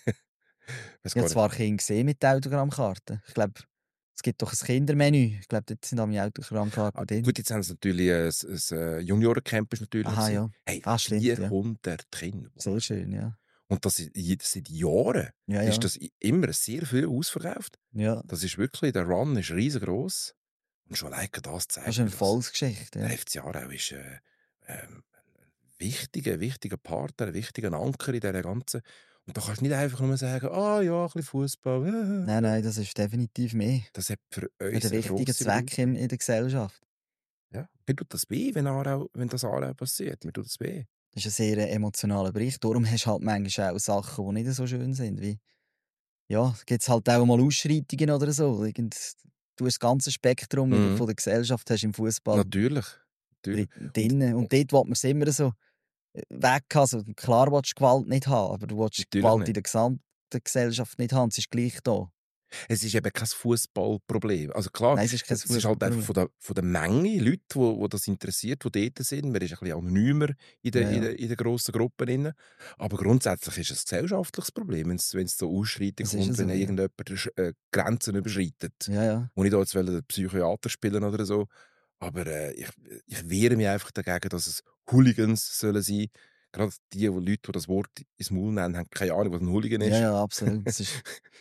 S3: Ich habe zwar Kinder gesehen mit Autogrammkarten. Ich glaube, es gibt doch ein Kindermenü. Ich glaube, dort sind auch meine Autogrammkarten drin.
S2: Gut, jetzt haben sie natürlich ein Juniorencamp ist natürlich.
S3: Aha, ja.
S2: Hey,
S3: Stimmt, ja.
S2: 400 Kinder.
S3: Sehr schön, ja.
S2: Und das seit Jahren
S3: Ja,
S2: ist das immer sehr viel ausverkauft.
S3: ja.
S2: Das ist wirklich, der Run ist riesengroß. Und schon alleine das zeigt
S3: Das ist eine
S2: mir, dass
S3: Volksgeschichte.
S2: der
S3: Ja.
S2: FC Aarau ist ein wichtiger Partner, ein wichtiger Anker in dieser ganzen. Und da kannst du nicht einfach nur sagen, ja, ein bisschen Fußball.
S3: Nein, das ist definitiv mehr.
S2: Das hat für
S3: Ein
S2: uns einen
S3: wichtiger
S2: grossen
S3: Zweck
S2: Bedeutung.
S3: in der Gesellschaft.
S2: Ja. Mir tut das weh, wenn das Aarau passiert. Mir tut das weh.
S3: Das ist ein sehr emotionaler Bericht. Darum hast du halt manchmal auch Sachen, die nicht so schön sind. Wie, ja, gibt es halt auch mal Ausschreitungen oder so. Du hast das ganze Spektrum
S2: Mhm.
S3: von der Gesellschaft hast im Fußball
S2: Natürlich.
S3: drin. Und dort will man es immer so weg haben. Also, klar willst du Gewalt nicht haben, aber du willst
S2: Natürlich
S3: Gewalt
S2: nicht.
S3: in der gesamten Gesellschaft nicht haben. Es ist gleich da.
S2: Es ist eben kein Fußballproblem. Also klar,
S3: Nein, es ist kein
S2: es ist halt einfach von der Menge Leute, die das interessiert, die dort sind. Man ist ein bisschen anonymer in den grossen Gruppen drin. Aber grundsätzlich ist es ein gesellschaftliches Problem, wenn es zu Ausschreitungen
S3: Das ist
S2: kommt,
S3: so,
S2: wenn
S3: ja.
S2: irgendjemand Grenzen überschreitet.
S3: Ja.
S2: Und ich da jetzt den Psychiater spielen oder so. Aber ich wehre mich einfach dagegen, dass es Hooligans sollen sein. Gerade die Leute, die das Wort ins Maul nehmen, haben keine Ahnung, was ein Hooligan ist.
S3: Ja, absolut. Es ist,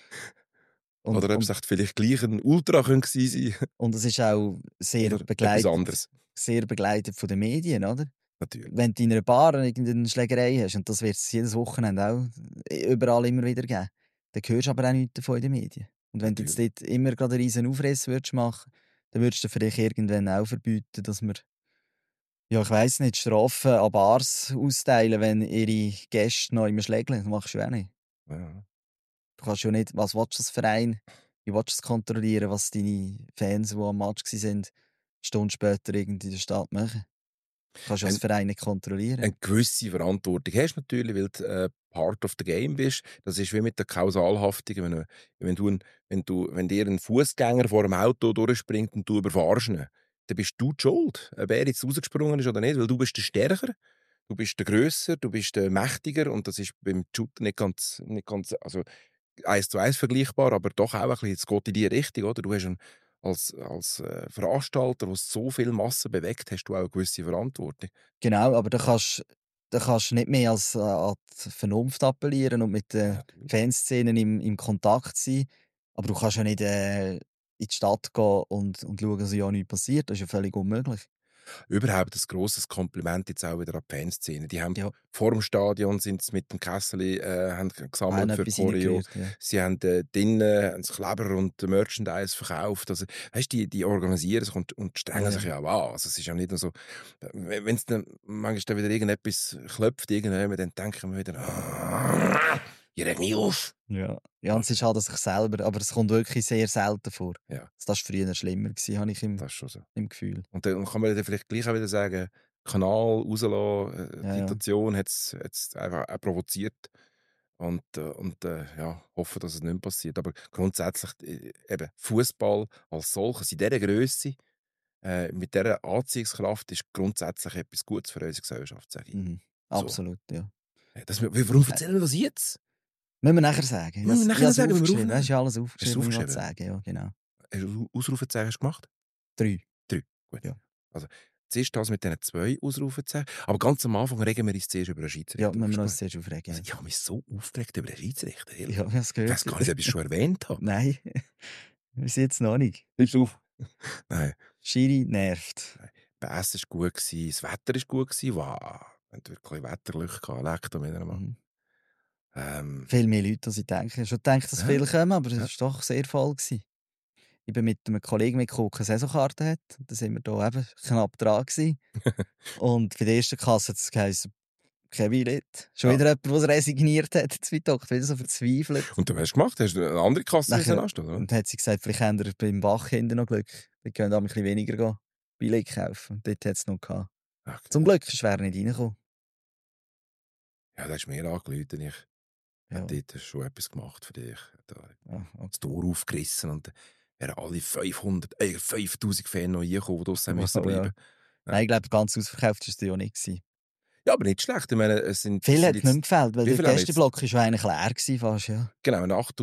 S2: Oder ob es echt vielleicht gleich ein Ultra gewesen sein.
S3: und es ist auch sehr
S2: Oder etwas anderes.
S3: begleitet von den Medien, oder?
S2: Natürlich.
S3: Wenn du in einer Bar irgendeine Schlägerei hast, und das wird es jedes Wochenende auch überall immer wieder geben, dann hörst du aber auch nichts davon in den Medien. Und wenn du jetzt dort immer gerade einen riesen Aufriss würdest machen, dann würdest du vielleicht irgendwann auch verbieten, dass man Ja, ich weiss nicht, Strafen an Bars austeilen, wenn ihre Gäste noch immer schlägeln, das machst du auch nicht.
S2: Ja.
S3: Du kannst ja nicht, was willst du als Verein? Wie willst du es kontrollieren, was deine Fans, die am Match waren, eine Stunde später irgendwie in der Stadt machen? Du kannst ja als
S2: Ein-
S3: Verein nicht kontrollieren.
S2: Eine gewisse Verantwortung hast du natürlich, weil du Part of the Game bist. Das ist wie mit der Kausalhaftung. Wenn dir ein Fußgänger vor einem Auto durchspringt und du überfahrst ihn, dann bist du die schuld, ob er jetzt rausgesprungen ist oder nicht, weil du bist der Stärker, du bist der Grösser, du bist der Mächtiger und das ist beim Shooter nicht ganz also 1:1 vergleichbar, aber doch auch ein bisschen, es geht in die Richtung, oder? Du hast als Veranstalter, der so viel Masse bewegt, hast du auch eine gewisse Verantwortung.
S3: Genau, aber da kannst du nicht mehr als an die Vernunft appellieren und mit den
S2: Natürlich.
S3: Fanszenen im Kontakt sein. Aber du kannst ja nicht in die Stadt gehen und schauen, dass ja nichts passiert. Das ist ja völlig unmöglich.
S2: Überhaupt ein grosses Kompliment jetzt auch wieder an die Fanszene. Die haben
S3: Ja.
S2: vor dem Stadion sind sie mit dem Kessel haben gesammelt
S3: Haben
S2: für
S3: etwas
S2: Choreo.
S3: reingerührt, ja.
S2: Sie haben drinnen haben Kleber und Merchandise verkauft. Also, weißt, die organisieren sich und strengen
S3: Ja.
S2: sich ja auch an. Also, es ist ja nicht nur so, wenn es dann manchmal dann wieder irgendetwas klopft, dann denken wir wieder, ihr regt mich auf.
S3: Ja, und es ist halt sich selber, aber es kommt wirklich sehr selten vor.
S2: Ja.
S3: Das war früher schlimmer, habe ich
S2: Das ist schon so.
S3: im Gefühl.
S2: Und dann kann man dann vielleicht gleich auch wieder sagen, Kanal rauslassen,
S3: Ja,
S2: die
S3: ja.
S2: Situation hat es einfach auch provoziert. Und ja, hoffen, dass es nicht mehr passiert. Aber grundsätzlich, eben, Fußball als solches, in dieser Größe, mit dieser Anziehungskraft, ist grundsätzlich etwas Gutes für unsere Gesellschaft, sage ich.
S3: Mhm. Absolut, ja.
S2: Warum erzählen wir das jetzt?
S3: Müssen wir nachher sagen.
S2: Müssen wir nachher
S3: Ich habe es
S2: sagen, wenn wir
S3: aufgeschrieben.
S2: aufnehmen?
S3: Das ist ja alles
S2: Hast du
S3: aufgeschrieben, was ich
S2: aufgeschrieben?
S3: sagen. Ja, genau.
S2: Hast du Ausrufezeichen gemacht?
S3: 3.
S2: 3, gut.
S3: Ja.
S2: Also, zuerst das mit diesen 2 Ausrufezeichen. Aber ganz am Anfang regen wir uns zuerst über den Schiedsrichter
S3: Ja, müssen wir
S2: auf.
S3: uns zuerst aufregen.
S2: Also, ich habe mich so aufgeregt über den Schiedsrichter. ehrlich.
S3: Ja, ich habe es
S2: Ich
S3: gehört.
S2: weiß gar nicht, ob ich es schon erwähnt habe.
S3: Nein, wir sind jetzt noch nicht.
S2: Gib's auf. Nein,
S3: Schiri nervt.
S2: das Essen war gut, das Wetter war gut. Wow, wir hatten wirklich Wetterglück gehabt. Leck da wieder mal.
S3: Mhm.
S2: Ähm,
S3: Viel mehr Leute, als ich denke. Ich habe schon gedacht, dass
S2: Ja.
S3: viele kommen, aber es
S2: Ja.
S3: war doch sehr voll. Ich bin mit einem Kollegen mitgekommen, der eine Saisonkarte hat. Da sind wir da eben knapp dran gewesen. Und für die erste Kasse hat es geheißen, kein Billett. Schon
S2: Ja.
S3: wieder jemand, der es resigniert hat, Zweitakt, wieder so verzweifelt.
S2: und du hast gemacht? Hast du eine andere Kasse
S3: Nachher-
S2: anstehen, oder?
S3: Und dann hat sie gesagt, vielleicht haben wir beim Bach hinten noch Glück. Die können da ein bisschen weniger gehen. Billett kaufen. Und dort hat es noch gehabt.
S2: Okay.
S3: Zum Glück ist er nicht reingekommen.
S2: Ja, da hast du mir angerufen. Ich
S3: Ja.
S2: habe dort schon etwas gemacht für dich. Da
S3: Ah, okay.
S2: das Tor aufgerissen und dann wären alle 5000 Fans noch reingekommen, die draussen
S3: Wow,
S2: müssen bleiben.
S3: Nein, ich glaube, ganz ausverkauft war es ja nicht gewesen.
S2: Ja, aber nicht schlecht. Ich meine, es sind,
S3: Viel
S2: es
S3: hat
S2: sind
S3: nicht mehr gefällt, weil
S2: wie
S3: der
S2: viel haben
S3: erste
S2: jetzt-
S3: Block war eigentlich leer gewesen, fast, ja.
S2: Genau,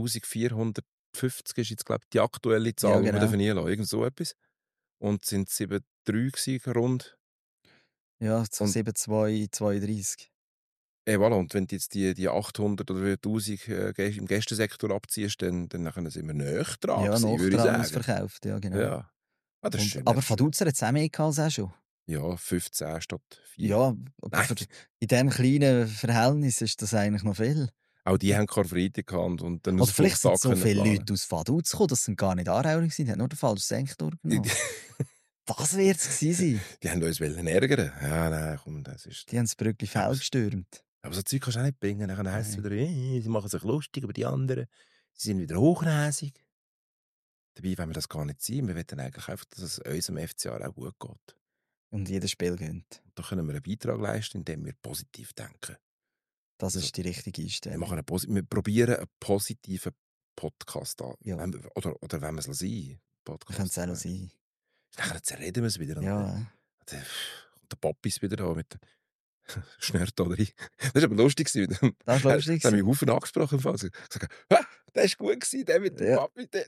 S2: 8450 ist jetzt, glaube ich, die aktuelle Zahl,
S3: Ja,
S2: die wir
S3: genau.
S2: definieren lassen. Irgend so etwas. Und es sind 7,3 gewesen, rund.
S3: Ja, so
S2: Und-
S3: 7,232.
S2: Voilà. Und wenn du jetzt die 800 oder 1000 im Gästensektor abziehst, dann nachher sind wir näher dran,
S3: Ja,
S2: gewesen,
S3: noch
S2: würde ich
S3: dran
S2: sagen.
S3: ausverkauft, ja, genau.
S2: Ja. Ah, das ist schön,
S3: Aber
S2: das ist schön.
S3: Vaduz hat es auch mehr gehabt als auch schon.
S2: Ja, 15 statt 4.
S3: Ja, aber
S2: Nein.
S3: in diesem kleinen Verhältnis ist das eigentlich noch viel.
S2: Auch die haben Karfreitag gehabt und dann
S3: Oder vielleicht sind so viele
S2: planen.
S3: Leute aus Vaduz gekommen, dass es gar nicht Aarauer waren, die haben nur den falschen Sektor genommen. Das wird es gewesen sein.
S2: Die haben uns ärgern. Ja, nein, komm, das ist...
S3: Die haben das Brückli
S2: Ja,
S3: Feld gestürmt.
S2: Aber so Zeug kannst du auch nicht bringen. Dann heisst es
S3: Nein.
S2: wieder, sie machen sich lustig über die anderen. Sie sind wieder hochnäsig. Dabei wollen wir das gar nicht sein. Wir wollen eigentlich einfach, dass es unserem FCA auch gut geht.
S3: Und jedes Spiel gönnt.
S2: Und da können wir einen Beitrag leisten, indem wir positiv denken.
S3: Das
S2: Also,
S3: ist die richtige
S2: Wir,
S3: Einstellung.
S2: wir probieren einen positiven Podcast an.
S3: Ja.
S2: Oder wenn wir es sein.
S3: Wir
S2: Podcast.
S3: können es auch noch sein.
S2: Nachher zerreden wir es wieder.
S3: Ja,
S2: Und der Papi ist wieder da mit der Schnürt da rein. Das war aber lustig.
S3: das ist lustig.
S2: Da haben mich Haufen angesprochen. Ich gesagt, der war gut gewesen, der mit dem
S3: Ja.
S2: Papi. Der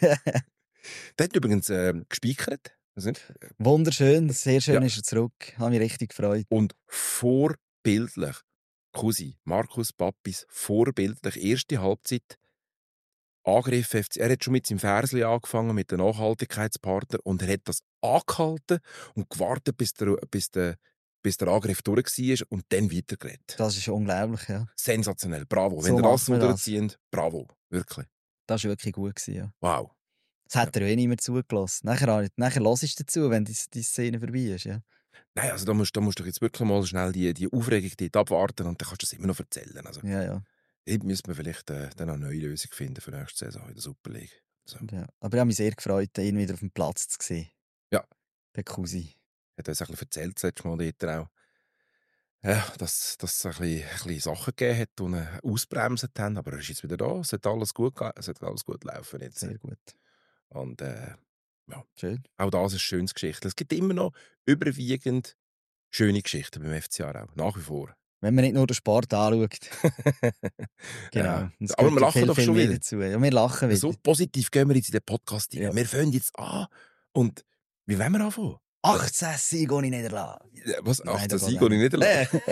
S2: hat übrigens gespeichert.
S3: Wunderschön, sehr schön
S2: Ja.
S3: ist er zurück. Habe mich richtig gefreut.
S2: Und vorbildlich. Cousin, Markus Pappis, vorbildlich. Erste Halbzeit. Angriff FC. Er hat schon mit seinem Versli angefangen, mit dem Nachhaltigkeitspartner. Und er hat das angehalten und gewartet, bis der Angriff durch war und dann weitergeredet.
S3: Das ist unglaublich, ja.
S2: Sensationell. Bravo.
S3: So
S2: Wenn ihr das
S3: macht
S2: so
S3: man das.
S2: durchzieht, bravo. Wirklich.
S3: Das war wirklich gut gewesen, ja.
S2: Wow.
S3: Das hat er ja eh nicht mehr zugelassen. Nachher hörst du dazu, wenn die Szene vorbei ist, ja.
S2: Nein, also da musst du jetzt wirklich mal schnell die Aufregung dort abwarten und dann kannst du das immer noch erzählen. Also,
S3: Ja.
S2: dort müssen wir vielleicht dann eine neue Lösung finden für nächste Saison in der Super League. So.
S3: Ja. Aber ich habe mich sehr gefreut, ihn wieder auf dem Platz zu sehen.
S2: Ja.
S3: Der Cousin.
S2: Er hat uns ein bisschen erzählt, das letzte Mal dort auch, ja, dass es ein bisschen Sachen gegeben hat, die ihn ausbremset haben, aber er ist jetzt wieder da, es hat alles gut laufen jetzt.
S3: Sehr gut.
S2: Und ja,
S3: Schön.
S2: auch das ist ein schönes Geschichte. Es gibt immer noch überwiegend schöne Geschichten beim FC Aarau, nach wie vor.
S3: Wenn man nicht nur den Sport anschaut. Genau.
S2: Ja.
S3: Und es
S2: Aber
S3: gehört
S2: wir
S3: ja
S2: lachen doch
S3: viel
S2: schon
S3: mehr
S2: wieder.
S3: dazu. Ja, wir lachen wieder.
S2: So positiv gehen wir jetzt in den Podcast rein.
S3: Ja.
S2: Wir fangen jetzt an. Und wie wollen wir anfangen?
S3: 18 Siege ohne Niederlage.
S2: Was?
S3: Nein,
S2: 18
S3: das
S2: Siege
S3: geht
S2: und nicht erlaubt?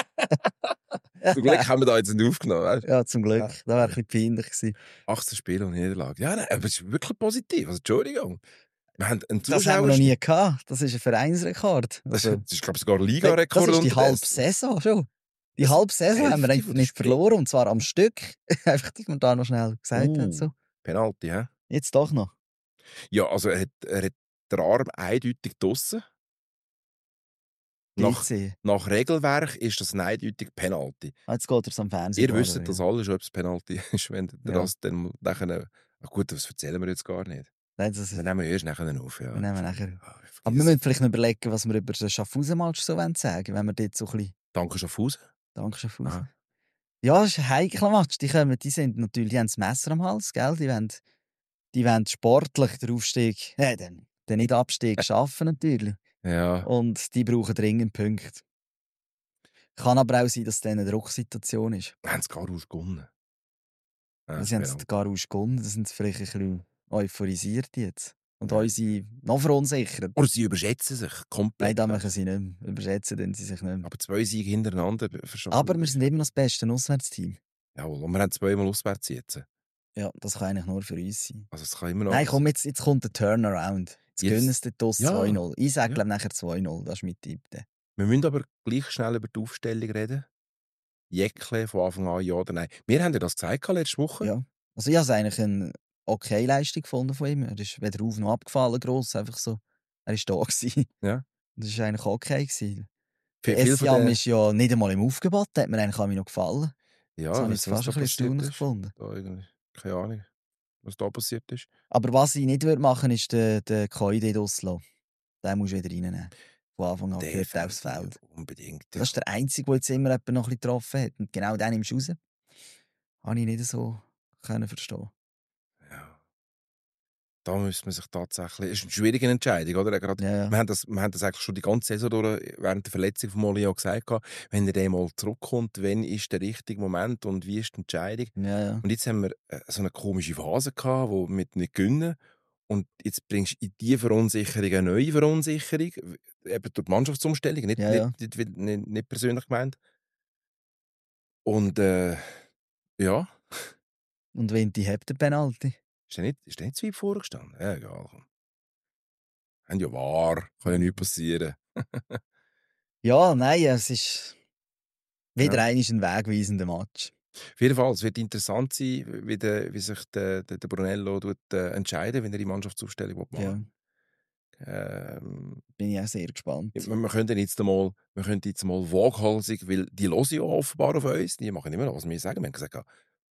S2: Zum Glück haben wir da jetzt nicht aufgenommen. Weißt?
S3: Ja, zum Glück.
S2: Ja.
S3: Das wäre ein bisschen peinlich gewesen.
S2: 18 Spiele und Niederlage. Ja, nein, aber es ist wirklich positiv. Also, Entschuldigung. Wir haben einen
S3: Das haben wir noch nie gehabt. Das ist ein Vereinsrekord.
S2: Das
S3: Also,
S2: ist, glaube ich, sogar ein Liga-Rekord.
S3: das ist die halbe
S2: unterdessen.
S3: Saison schon. Die halbe Saison haben wir
S2: Hälfte
S3: einfach
S2: von den
S3: nicht
S2: Spielen.
S3: verloren. Und zwar am Stück. Einfach, dass man da noch schnell gesagt hat. So.
S2: Penalty, hä?
S3: Jetzt doch noch.
S2: Ja, also er hat den Arm eindeutig draussen. Nach,
S3: GC.
S2: nach Regelwerk ist das ein eindeutig Penalty.
S3: Jetzt geht er es am Fernsehen.
S2: Ihr wisst das alle schon, ob es Penalty ist, wenn ihr
S3: Ja.
S2: das dann nachher... Ach gut, das erzählen wir jetzt gar nicht.
S3: Nein, das
S2: Wir
S3: ist,
S2: nehmen erst nachher auf. Ja.
S3: wir nehmen nachher.
S2: Ah, ich
S3: Aber wir
S2: vergiss.
S3: müssen vielleicht noch überlegen, was wir über den Schaffhausen-Match so sagen wollen, wenn wir dort so ein bisschen...
S2: Danke, Schaffhausen.
S3: Danke, Schaffhausen.
S2: Aha.
S3: Ja, das ist ein heikler Match. Die sind natürlich, die haben das Messer am Hals, gell? Die wollen sportlich den Aufstieg, den Nicht-Abstieg schaffen natürlich.
S2: Ja.
S3: Und die brauchen dringend Punkte. Kann aber auch sein, dass es dann eine Drucksituation ist.
S2: Wir haben es gar gewonnen. Ja,
S3: Sie haben
S2: genau.
S3: es gar ausgewonnen, da sind sie vielleicht ein bisschen euphorisiert jetzt. Und
S2: Ja.
S3: unsere noch verunsichert.
S2: Oder sie überschätzen sich komplett.
S3: Nein, da machen sie nicht mehr. Überschätzen denn sie sich nicht mehr.
S2: Aber 2 Siege hintereinander verschaffen.
S3: Aber wir sind immer noch das beste Auswärtsteam.
S2: Jawohl, und wir haben 2-mal auswärts jetzt.
S3: Ja, das kann eigentlich nur für uns sein.
S2: Also es kann immer noch...
S3: Nein, komm, jetzt kommt der Turnaround. Jetzt
S2: Jetzt-
S3: gönnen sie dort
S2: Ja.
S3: 2-0. Ich sage,
S2: Ja.
S3: glaube nachher 2-0. Das ist mein Tipp. dann.
S2: Wir müssen aber gleich schnell über die Aufstellung reden. Jäckle von Anfang an, ja oder nein. Wir haben ja das gesagt letzte Woche.
S3: Ja. Also ich habe es eigentlich eine okay Leistung gefunden von ihm. Er ist weder auf noch abgefallen gross, einfach so. Er war da gewesen.
S2: Ja.
S3: Das war eigentlich okay gewesen.
S2: Viel
S3: Der
S2: von
S3: Essiam
S2: den-
S3: ist ja nicht einmal im Aufgebot, das hat mir eigentlich auch noch gefallen.
S2: Ja,
S3: Das habe ich
S2: was
S3: fast
S2: da
S3: ein bisschen
S2: passiert
S3: erstaunlich
S2: ist.
S3: gefunden.
S2: Da irgendwie, keine Ahnung, was da passiert ist.
S3: Aber was ich nicht machen würde, ist den Koide auslassen. Den musst du wieder reinnehmen. Von Anfang an gehört er aufs Feld.
S2: Unbedingt.
S3: Das ist der Einzige, der jetzt immer jemanden noch ein bisschen getroffen hat. Und genau den nimmst du raus. Habe ich nicht so können verstehen.
S2: Ja. Da müsste man sich tatsächlich... Es ist eine schwierige Entscheidung, oder? Gerade,
S3: Ja.
S2: wir haben das eigentlich schon die ganze Saison durch, während der Verletzung von Molly auch gesagt, wenn er mal zurückkommt, wann ist der richtige Moment und wie ist die Entscheidung?
S3: Ja.
S2: Und jetzt haben wir so eine komische Phase gehabt, wo wir nicht gewinnen. Und jetzt bringst du in diese Verunsicherung eine neue Verunsicherung, eben durch die Mannschaftsumstellung, nicht,
S3: Ja.
S2: nicht persönlich gemeint. Und ja,
S3: Und wenn die habt, der Penalty.
S2: ist der nicht zu weit vorgestanden? Ja, egal. Komm. Haben ja wahr, kann ja nichts passieren.
S3: Ja, nein, es ist wieder
S2: Ja.
S3: ein wegweisender Match.
S2: Auf jeden Fall, es wird interessant sein, wie sich der Brunello entscheiden, wenn er die Mannschaftsaufstellung
S3: Ja,
S2: machen will.
S3: bin ich auch sehr gespannt.
S2: Wir könnten jetzt mal waghalsig, weil die hören ja offenbar auf uns, die machen immer noch, was wir sagen. Wir haben gesagt,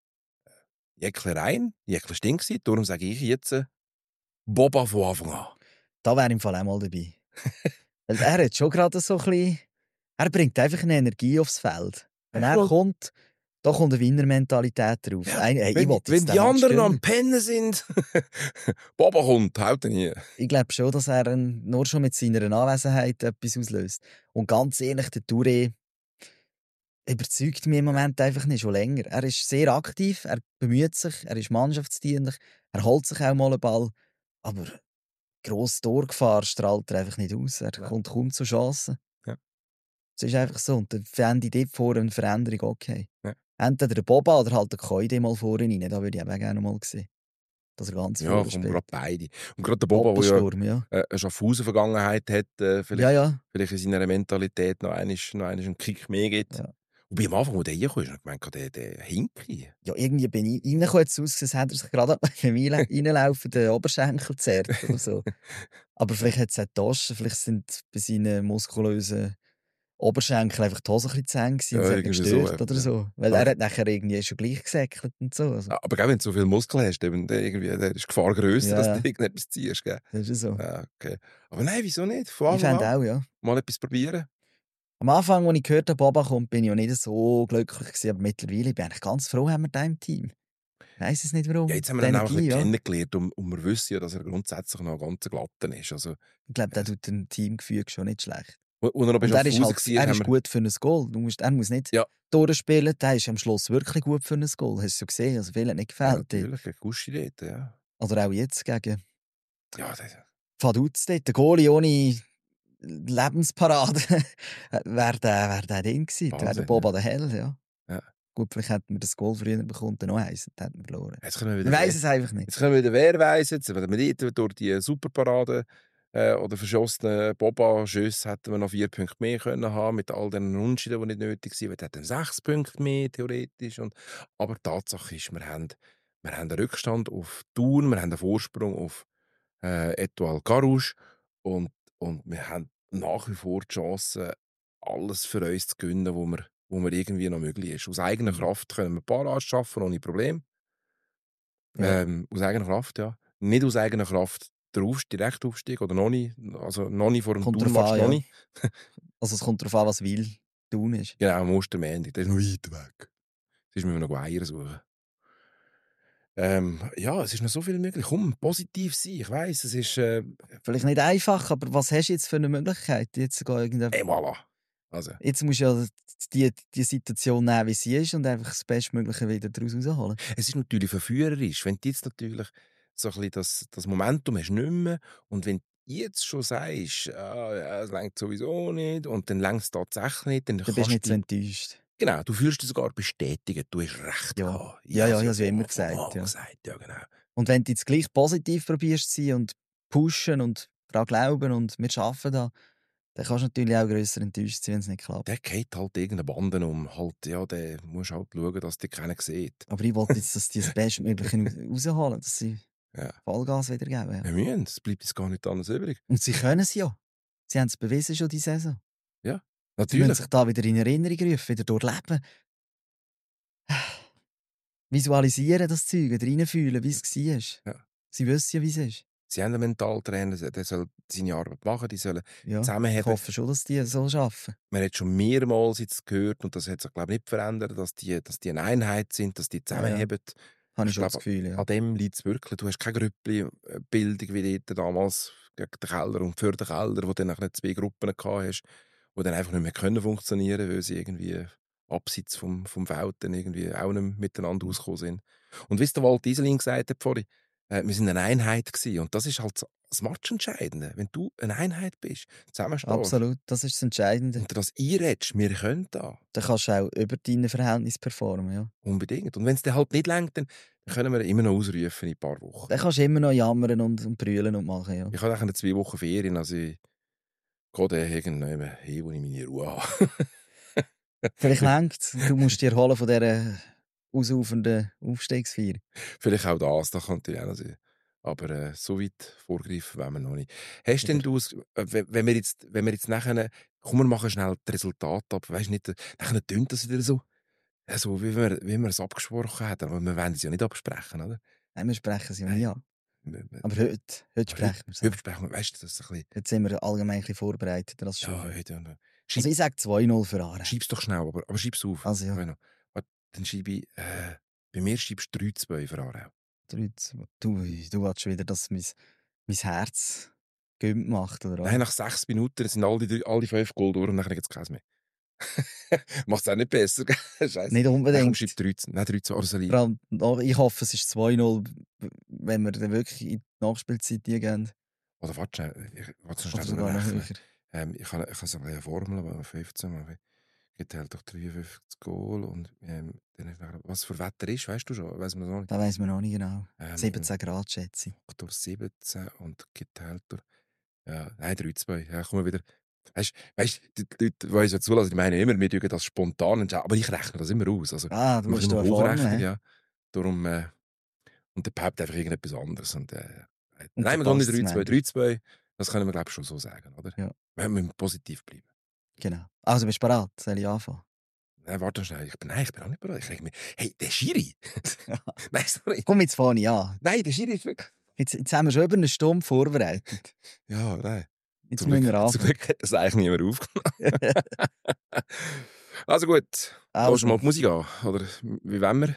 S2: Jäckle rein, Jäckle stinkt sie, darum sage ich jetzt Boba von Anfang an.
S3: Da wäre im Fall auch mal dabei. Weil er hat schon gerade so ein bisschen... Er bringt einfach eine Energie aufs Feld. Wenn er
S2: Ja.
S3: kommt, da kommt eine Winnermentalität drauf. Ich
S2: Wenn,
S3: will jetzt
S2: wenn
S3: den
S2: die
S3: Match
S2: anderen am
S3: gewinnen.
S2: Pennen sind, Boba kommt, haut ihn hier.
S3: Ich glaube schon, dass er nur schon mit seiner Anwesenheit etwas auslöst. Und ganz ehrlich, der Touré überzeugt mich im Moment einfach nicht, schon länger. Er ist sehr aktiv, er bemüht sich, er ist mannschaftsdienlich, er holt sich auch mal einen Ball, aber grosse Torgefahr strahlt er einfach nicht aus. Er kommt kaum zu Chancen.
S2: Ja.
S3: Es ist einfach so. Und dann fände ich dort vor eine Veränderung okay.
S2: Ja.
S3: Entweder der Boba oder halt der Koide mal vorne rein. Da würde ich auch gerne mal sehen. Dass er ganz
S2: Ja,
S3: vorne
S2: kommen
S3: spielt.
S2: gerade beide. Und gerade der Boba, der
S3: Doppelsturm, ja.
S2: eine Schaffhausen-Vergangenheit hat, vielleicht,
S3: Ja.
S2: vielleicht in seiner Mentalität noch einen Kick mehr gibt.
S3: Ja.
S2: Wobei am Anfang, wo der reinkommt, habe ich gemeint, der Hinki.
S3: Ja, irgendwie bin ich reingekommen, jetzt ausgesehen, hat er sich gerade reinlaufen, den Oberschenkel zerrt oder so. Aber vielleicht hat es auch Taschen, vielleicht sind bei seinen muskulösen Oberschenkel einfach die Hose ein bisschen zu eng gewesen und
S2: Ja,
S3: es hat ihn
S2: irgendwie so,
S3: gestört oder
S2: ja.
S3: so. Weil er hat nachher irgendwie schon gleich gesäckelt und so. Also,
S2: Aber gell, wenn du so viel Muskeln hast, eben, dann irgendwie, dann ist die Gefahr grösser,
S3: Ja,
S2: dass
S3: ja.
S2: du irgendetwas ziehst. Gell?
S3: das ist so.
S2: Ja, okay. Aber nein, wieso nicht? Von
S3: Ich
S2: Anfang
S3: fände
S2: an
S3: auch, ja.
S2: mal etwas probieren.
S3: Am Anfang, als ich gehört habe, Boba kommt, bin ich auch nicht so glücklich gewesen, aber mittlerweile bin ich eigentlich ganz froh, haben wir den im Team. Ich weiss es nicht, warum.
S2: Ja, jetzt haben
S3: Die
S2: wir ihn auch ein
S3: Energie,
S2: bisschen
S3: ja.
S2: kennengelernt und wir wissen ja, dass er grundsätzlich noch ein ganz glatter ist. Also,
S3: Ich glaube, der tut dem Teamgefüge schon nicht schlecht.
S2: als er noch bei
S3: Und er ist,
S2: Schaffhausen
S3: halt, er
S2: war,
S3: ist
S2: haben wir...
S3: gut für ein Goal. Er muss nicht
S2: Ja.
S3: durchspielen, der ist am Schluss wirklich gut für ein Goal. Hast du gesehen? Also, viel hat nicht
S2: Ja,
S3: gefällt.
S2: natürlich, gegen Gusti dort, ja.
S3: Oder auch jetzt gegen
S2: Ja, das,
S3: Vaduz dort. Der Goalie ohne Lebensparade wäre der Ding gewesen. Wäre der
S2: Wahnsinn,
S3: Boba der Hell, ja.
S2: Ja.
S3: Gut, vielleicht hätten wir das Goal früher bekommen, dann noch eins, dann hätten wir verloren.
S2: jetzt können wir
S3: Wir
S2: wieder...
S3: weiss es einfach nicht.
S2: Jetzt können wir wieder wer weiss jetzt, wenn wir dort durch die Superparade oder verschossenen Boba-Schüsse hätten wir noch 4 Punkte mehr können haben, mit all den Unentschieden, die nicht nötig waren. Wir hätten 6 Punkte mehr, theoretisch. Aber die Tatsache ist, wir haben einen Rückstand auf Thun, wir haben einen Vorsprung auf Etoile Carouge und wir haben nach wie vor die Chance, alles für uns zu gewinnen, wo wir irgendwie noch möglich ist. Aus eigener Kraft können wir Barrage schaffen, ohne Problem.
S3: Ja.
S2: Aus eigener Kraft, ja. Nicht aus eigener Kraft der Direktaufstieg oder noch nicht. Also noch nicht vor dem
S3: Kommt drauf
S2: Tourmatch,
S3: an,
S2: noch
S3: ja.
S2: nicht.
S3: Also es kommt darauf an, was will tun ist.
S2: Genau, am Ostermäntig. Der ist noch weit weg. Sonst müssen wir noch Eier suchen. Ja, es ist noch so viel möglich. Komm, positiv sein. Ich weiss, es ist...
S3: Vielleicht nicht einfach, aber was hast du jetzt für eine Möglichkeit? Jetzt,
S2: voilà. Also,
S3: jetzt musst du ja die Situation nehmen, wie sie ist und einfach das Bestmögliche wieder daraus rausholen.
S2: es ist natürlich verführerisch, wenn du jetzt natürlich so ein bisschen das Momentum hast nicht mehr und wenn du jetzt schon sagst, ja, es reicht sowieso nicht und dann reicht es tatsächlich nicht, dann
S3: Du bist
S2: kannst
S3: nicht so
S2: du...
S3: enttäuscht.
S2: Genau, du fühlst dich sogar bestätigt, du hast recht
S3: Ja.
S2: gehabt.
S3: Ja,
S2: habe
S3: ich
S2: es
S3: habe immer
S2: von Anfang
S3: gesagt,
S2: an
S3: ja.
S2: gesagt. Ja, genau.
S3: Und wenn du jetzt gleich positiv probierst zu sein und pushen und daran glauben und wir arbeiten da, dann kannst du natürlich auch grösser enttäuscht sein, wenn es nicht klappt.
S2: Der geht halt irgendeine Bande um. Halt, ja, der musst halt schauen, dass dich keiner sieht.
S3: Aber ich wollte jetzt, dass die das Bestmögliche rausholen, dass sie
S2: Ja.
S3: Vollgas wieder geben. Ja.
S2: Wir müssen, es bleibt jetzt gar nicht anders übrig.
S3: Und sie können es ja. Sie haben es bewiesen schon diese Saison. Sie müssen
S2: Natürlich.
S3: sich da wieder in Erinnerung rufen, wieder durchleben. Visualisieren das Zeug, wieder reinfühlen, wie es war.
S2: Ja.
S3: Sie wissen ja, wie es ist.
S2: Sie haben einen Mentaltrainer, der soll seine Arbeit machen, die sollen
S3: Ja. Ich
S2: zusammenheben.
S3: hoffe schon, dass die so arbeiten.
S2: Man hat schon mehrmals jetzt gehört, und das hat sich, glaube ich, nicht verändert, dass die eine Einheit sind, dass die zusammenheben.
S3: Habe ich
S2: Ich
S3: schon das
S2: glaube,
S3: Gefühl, ja.
S2: An dem liegt es wirklich. Du hast keine Grüppli-Bildung wie dort damals gegen den Keller und für den Keller, wo du dann 2 Gruppen gehabt hast, die dann einfach nicht mehr können funktionieren, weil sie irgendwie abseits vom Feld dann irgendwie auch nicht miteinander ausgekommen sind. Und wie es der Walt Iselin gesagt hat vorhin, wir sind eine Einheit gewesen. Und das ist halt das Matchentscheidende. Wenn du eine Einheit bist, zusammenstehst
S3: Absolut, das ist das Entscheidende.
S2: und dir das einredest, wir können da.
S3: Dann kannst du auch über deine Verhältnisse performen. Ja.
S2: Unbedingt. Und wenn es dann halt nicht reicht, dann können wir immer noch ausrufen in ein paar Wochen.
S3: Dann kannst du immer noch jammern und brüllen und machen. Ja.
S2: Ich habe dann 2 Wochen Ferien, also ich gehe dann irgendwann hin, wo ich meine Ruhe habe.
S3: Vielleicht längt du musst dich erholen von dieser ausufernden Aufstiegsfeier.
S2: Vielleicht auch das kann natürlich auch noch sein. Aber so weit vorgreifen wollen wir noch nicht. Hast denn du, wenn wir jetzt nachher, komm, wir machen schnell das Resultat ab, weißt du nicht, nachher tönt das wieder so, wie wir es abgesprochen haben, aber wir wollen es ja nicht absprechen, oder?
S3: Nein, wir sprechen sie ja nie an. Aber heute sprechen wir es
S2: Heute
S3: an.
S2: sprechen wir, weißt du, das ist ein bisschen...
S3: Jetzt sind wir allgemein ein bisschen vorbereiteter als schon.
S2: Ja, heute...
S3: Also ich sage 2-0 für Aarau.
S2: Schieb's doch schnell, aber schieb's auf.
S3: Also ja.
S2: Warte, dann schiebe ich... bei mir schiebst du 3-2 für Aarau.
S3: Du willst wieder, dass mein Herz Gümp macht, oder was?
S2: Nein, nach 6 Minuten sind alle 5 Goal durch und dann gibt es keins mehr. Macht es auch nicht besser, gell? Scheiße.
S3: Nicht unbedingt.
S2: Komm, schieb 13. Nein, 13 oder soll ich?
S3: Vor allem, ich hoffe, es ist 2-0, wenn wir dann wirklich in die Nachspielzeit gehen.
S2: Oder warte schnell. Warte
S3: Oder
S2: schnell
S3: sogar noch
S2: rechnen.
S3: höher.
S2: Ich habe so eine Formel, aber 15 geteilt durch 53 Goal und dann was für Wetter ist, weißt du schon? Weiss man noch nicht.
S3: Das weiss man noch nicht genau. 17
S2: Und
S3: Grad, schätze ich.
S2: durch 17 und geteilt durch... Ja, nein, 3-2. Ja, kommen wir wieder... Weißt du, die Leute, die uns ja zulassen, die meinen immer, wir tun das spontan entscheiden. Aber ich rechne das immer aus. Also,
S3: Du musst da
S2: hochrechnen,
S3: vorne.
S2: ja. Darum... und der behauptet einfach irgendetwas anderes. Und,
S3: Und
S2: nein, wir gehen nicht
S3: verpasst es
S2: 3-2. Das können wir, glaube ich, schon so sagen, oder?
S3: Ja.
S2: Wir müssen positiv bleiben.
S3: Genau. Also, bist du bereit? Soll ich anfangen?
S2: Nein, warte schnell. Ich bin auch nicht bereit. Ich denke mir, hey, der Schiri! Nein, sorry.
S3: Komm, jetzt fange ich an.
S2: Nein, der Schiri ist wirklich...
S3: Jetzt haben wir schon über eine Stunde vorbereitet.
S2: Ja, nein.
S3: Jetzt
S2: Zum
S3: müssen wir
S2: Glück, zum
S3: anfangen.
S2: Glück hat das eigentlich niemand aufgenommen. Also gut.
S3: Also.
S2: Lass mal die Musik an. Oder wie wollen wir?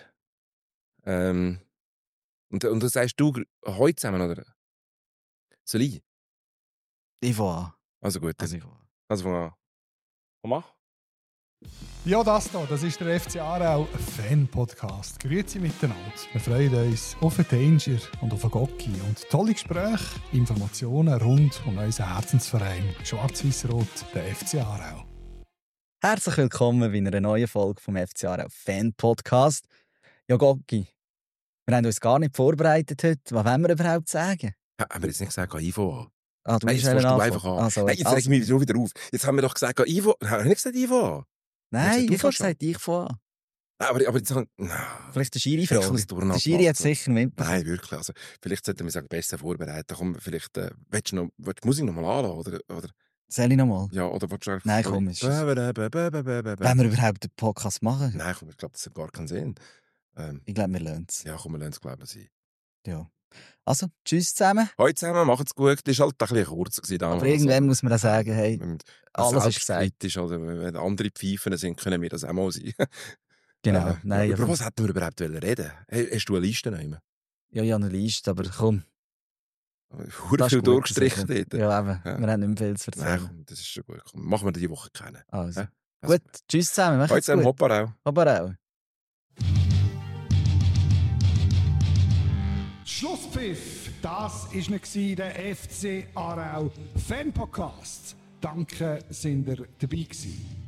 S2: Und das sagst du heute zusammen, oder? Soll ich?
S3: Ich fange an.
S2: Also gut.
S3: Also, ich fange an.
S2: Also fang an. Komm, mach.
S1: Ja, das hier, das ist der FC Aarau Fan-Podcast. Grüezi miteinander. Wir freuen uns auf den Danger und auf den Gocki und tolle Gespräche, Informationen rund um unseren Herzensverein Schwarz-Weiß-Rot, der FC Aarau.
S3: Herzlich willkommen bei einer neuen Folge vom FC Aarau Fan-Podcast. Ja, Gocki, wir haben uns gar nicht vorbereitet heute. Was wollen wir überhaupt sagen?
S2: Haben wir jetzt nicht gesagt, Ivo an?
S3: Ah, du
S2: Nein,
S3: bist
S2: jetzt fängst du
S3: anfangen.
S2: einfach an.
S3: Also,
S2: Nein, jetzt reg ich mich wieder auf. Jetzt haben wir doch gesagt, Ivo. Haben wir nicht gesagt, Ivo an?
S3: Nein,
S2: du
S3: ich habe
S2: fängst an.
S3: gesagt, ich fange an.
S2: Nein, aber jetzt haben wir...
S3: Vielleicht der Schiri
S2: Ich kann
S3: fragen.
S2: es durcheinander
S3: Der Schiri hat
S2: machen.
S3: sicher mitbekommen.
S2: Nein, wirklich. Also, vielleicht sollten wir sagen, besser vorbereiten. Komm, vielleicht willst du die Musik noch mal anlassen? Oder,
S3: Soll ich nochmal?
S2: ja, oder willst du einfach...
S3: Nein, komm, ist es. Wenn
S2: Nein,
S3: wir überhaupt den Podcast machen?
S2: komm, ich glaube, das hat gar keinen Sinn.
S3: Ich glaube, wir lernen es.
S2: Ja, komm, wir lassen es, glaube ich, sein.
S3: Ja. Also, tschüss zusammen.
S2: Heute zusammen, macht's gut. Das war halt ein bisschen kurz damals.
S3: Aber irgendwann muss man auch sagen, hey,
S2: Wenn
S3: alles ist gesagt.
S2: selbstkritisch, oder wenn andere Pfeifen sind, können wir das auch mal sein.
S3: Genau. Nein,
S2: über
S3: aber-
S2: was hätten wir überhaupt reden? Hast du eine Liste noch immer?
S3: Ja, ich habe eine Liste, aber komm.
S2: Hure
S3: das
S2: viel
S3: ist gut,
S2: durchgestrichen
S3: sicher.
S2: dort.
S3: Ja, eben.
S2: Ja.
S3: Wir haben nicht mehr viel zu
S2: Nein,
S3: erzählen.
S2: komm, das ist schon gut. Komm, machen wir diese Woche kennen.
S3: Also.
S2: Ja? Also,
S3: Gut, tschüss zusammen.
S2: heute
S3: Macht's
S2: zusammen,
S3: gut.
S2: Hopper auch.
S3: Aber auch.
S1: Schlusspfiff, das war der FC Aarau Fan-Podcast. Danke, sind ihr dabei gewesen.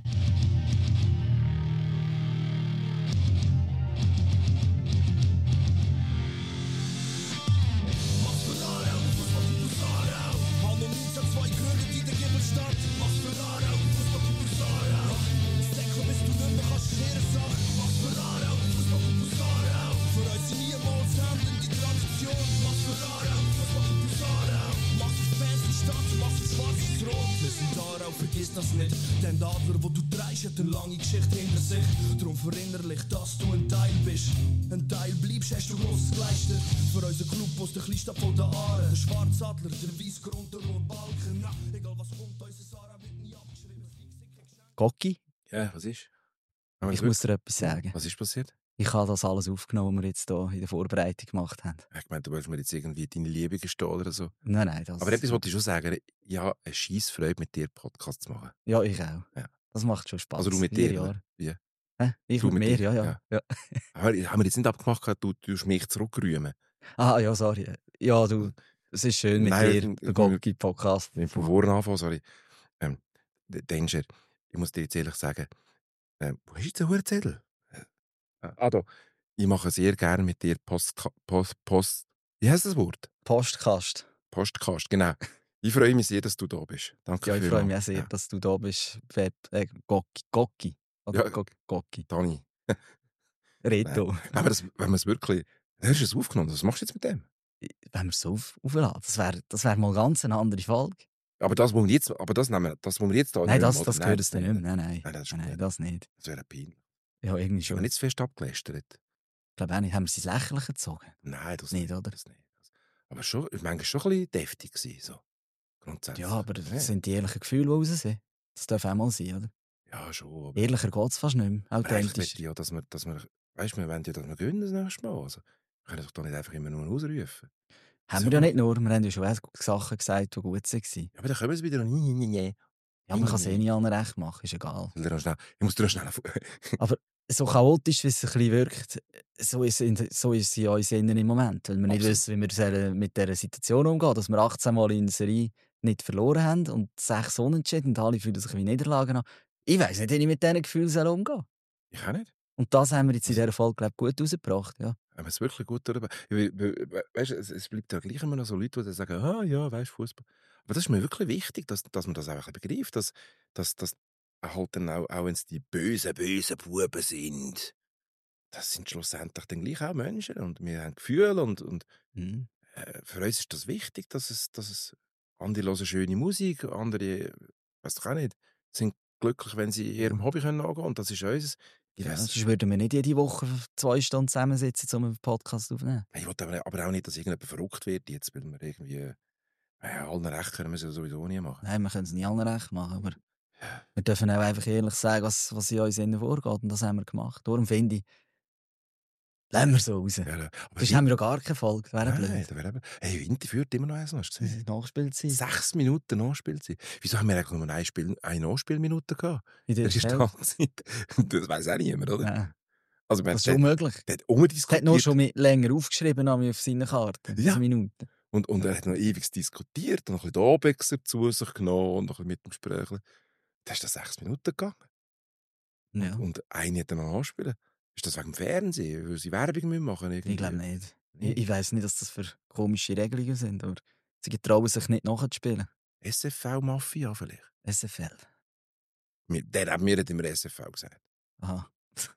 S7: Wir sind Aarau, vergiss das nicht. Den Adler, wo du trägst, hat eine lange Geschichte hinter sich. Darum verinnerlich, dass du ein Teil bist. Ein Teil bleibst, hast du Grosses geleistet. Für unseren Club aus der Kleinstadt von der Aare. Der Schwarzadler, der Weissgrund, der rote Balken. Na, egal was kommt, unser Aarau wird nie abgeschrieben.
S3: Gocki,
S2: Ja, was ist?
S3: ich muss dir etwas sagen.
S2: Was ist passiert?
S3: Ich habe das alles aufgenommen, was wir jetzt hier in der Vorbereitung gemacht haben.
S2: Ich meine, du willst mir jetzt irgendwie deine Liebe gestehen oder so.
S3: Nein, das...
S2: Aber etwas wollte ich schon sagen. Ja, eine scheisse Freude, mit dir Podcast zu machen.
S3: Ja, ich auch.
S2: Ja.
S3: Das macht schon Spaß.
S2: Also du mit
S3: 4
S2: dir,
S3: Jahre.
S2: oder? Wie?
S3: Hä? Ich
S2: Du
S3: mit
S2: mit
S3: mir,
S2: dir,
S3: ja.
S2: ja. Haben wir jetzt nicht abgemacht, du tust mich zurückrühmen.
S3: Ah, ja, sorry. Ja, du, es ist schön mit
S2: Nein,
S3: dir, der Gocki-Podcast.
S2: Von vorne anfangen, sorry. Danger, ich muss dir jetzt ehrlich sagen, wo ist jetzt der Hurenzettel? Da. Ich mache sehr gerne mit dir wie heißt das Wort?
S3: Postkast.
S2: Postkast, genau. Ich freue mich sehr, dass du da bist. Danke
S3: Ja, ich freue mich auch
S2: vielmals.
S3: sehr,
S2: Ja.
S3: dass du da bist. Gocki. Oder
S2: Ja.
S3: Gocki.
S2: Dani,
S3: Reto.
S2: wenn wir es wirklich... Hast du es aufgenommen? Was machst du jetzt mit dem?
S3: Wenn wir es so aufladen, das wär mal ganz eine andere Folge.
S2: Aber das, was wir jetzt, das, was wir jetzt da
S3: Nein,
S2: nehmen,
S3: das
S2: oder?
S3: gehört es dann nicht mehr. Nein,
S2: Nein, das ist
S3: nein,
S2: gut.
S3: das nicht.
S2: Das wäre peinlich.
S3: Ja, irgendwie
S2: Ist aber
S3: schon.
S2: nicht zu fest abgelästert.
S3: Ich glaube auch nicht. Haben wir es ins Lächerliche gezogen?
S2: Nein, das
S3: Nicht, oder?
S2: Das nicht. Aber schon, manchmal schon ein bisschen deftig gewesen, so. Grundsätzlich.
S3: Ja, aber
S2: Ja.
S3: das sind die ehrlichen Gefühle, die raus sind. Das darf auch mal sein, oder?
S2: Ja, schon. Aber
S3: Ehrlicher geht es fast nicht mehr.
S2: aber eigentlich
S3: Authentisch.
S2: möchte ich ja, dass wir, weißt du, wir wollen ja, dass wir gewinnen das nächste Mal. Also, wir können doch da nicht einfach immer nur ausrufen.
S3: Haben wir ja nicht nur. Wir haben ja schon auch Sachen gesagt, die gut waren.
S2: Ja, aber dann können wir es wieder nie.
S3: Ja, man kann es eh nicht allen recht machen, ist egal.
S2: Ich muss dir noch schnell...
S3: So chaotisch, wie es ein bisschen wirkt, so ist es in uns innen im Moment. Weil wir nicht
S2: Absolut.
S3: wissen, wie wir mit dieser Situation umgehen. Dass wir 18 Mal in der Serie nicht verloren haben und 6 Unentschieden und alle fühlen sich wie Niederlagen an. Ich weiss nicht, wie ich mit diesen Gefühlen umgehen soll.
S2: Ich auch nicht.
S3: Und das haben wir jetzt in dieser Folge, glaube ich, gut rausgebracht. Ja.
S2: Haben wir es wirklich gut darüber... Weißt du, es bleibt ja gleich immer noch so Leute, die dann sagen, ah ja, weißt du, Fußball. Aber das ist mir wirklich wichtig, dass man das auch begreift, dass halt dann auch wenn es die bösen Buben sind, das sind schlussendlich dann gleich auch Menschen und wir haben Gefühle und
S3: Mhm.
S2: für uns ist das wichtig, dass es andere hören schöne Musik, andere, weiß doch auch nicht, sind glücklich, wenn sie ihrem Hobby nachgehen können. Und das ist unseres. Ich
S3: Ja,
S2: weiss,
S3: sonst würden wir nicht jede Woche 2 Stunden zusammensitzen, um einen Podcast aufzunehmen.
S2: ich will aber auch nicht, dass irgendjemand verrückt wird, jetzt, weil wir irgendwie allen recht können wir es sowieso nie machen.
S3: Nein, wir können es nicht allen recht machen, aber wir dürfen auch einfach ehrlich sagen, was in uns innen vorgeht. Und das haben wir gemacht. Darum finde ich, lassen wir so raus.
S2: Ja, aber
S3: Sonst haben wir auch gar keine Folge. Das wäre
S2: Nein,
S3: blöd.
S2: das wäre eben... Hey, Winter führt immer noch eins, hast du
S3: Das
S2: gesehen?
S3: ist Nachspielzeit.
S2: 6 Minuten Nachspielzeit. Wieso haben wir eigentlich nur eine Nachspielminute gehabt?
S3: In der
S2: Das ist die
S3: Hälfte.
S2: Halbzeit. Das weiss auch niemand, oder?
S3: Nein,
S2: Also,
S3: das ist unmöglich.
S2: der hat
S3: Er hat nur
S2: umdiskutiert.
S3: schon länger aufgeschrieben als auf seiner Karte.
S2: Ja.
S3: 10 Minuten.
S2: Und er hat noch ewig diskutiert und noch ein bisschen Abexer zu sich genommen und noch ein bisschen mit dem Gespräch. Da ist das 6 Minuten gegangen.
S3: Ja.
S2: Und eine hat dann noch anspielen. Ist das wegen dem Fernsehen? Weil sie Werbung machen müssen?
S3: Ich glaube nicht.
S2: Nicht?
S3: Ich weiss nicht, dass das für komische Regelungen sind, aber sie trauen sich nicht nachzuspielen.
S2: SFV-Mafia vielleicht?
S3: SFL.
S2: Der hat mir immer SFV gesagt.
S3: Aha.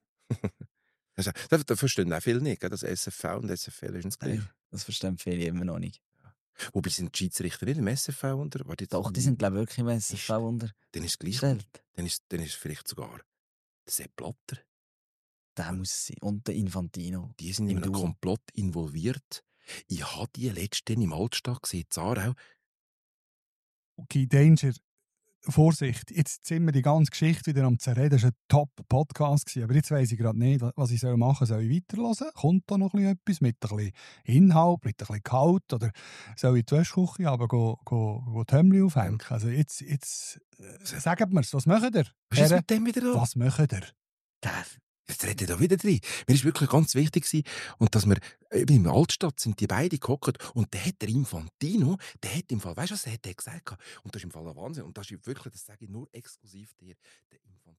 S2: Das verstehen auch viele nicht, gell, dass SFV und SFL ist das Gleiche.
S3: Nein, das verstehen viele immer noch nicht.
S2: Wobei sind die Schiedsrichter nicht im SFV unter? Warte, jetzt-
S3: Doch, die sind, glaube ich, wirklich im SFV
S2: Dann ist es gleich.
S3: untergestellt.
S2: Dann ist es vielleicht sogar der Sepp Blatter.
S3: Der muss es sein. Und der Infantino.
S2: Die sind in
S3: Im
S2: einem
S3: Duo.
S2: Komplott involviert. Ich habe die letzten im Altstadt gesehen, in Aarau.
S1: Okay, Danger, Vorsicht, jetzt sind wir die ganze Geschichte wieder am Zerreden. Das war ein Top-Podcast, aber jetzt weiss ich gerade nicht, was ich machen soll. Soll ich weiterhören? Kommt da noch etwas mit ein bisschen Inhalt, mit ein bisschen Gehalt? Oder soll ich in die Wäschküche aber go die Hemli aufhängen? Also jetzt sagt mir's, was macht ihr?
S2: Was ist
S1: Herren?
S2: mit dem wieder da?
S1: Was macht ihr?
S2: Jetzt redet er da wieder drin. Mir ist wirklich ganz wichtig gewesen, und dass wir eben in der Altstadt sind, die beiden gehockt, und der Infantino, der hat im Fall, weißt du was, der hat gesagt, und das ist im Fall ein Wahnsinn, und das ist wirklich, das sage ich nur exklusiv dir, der Infantino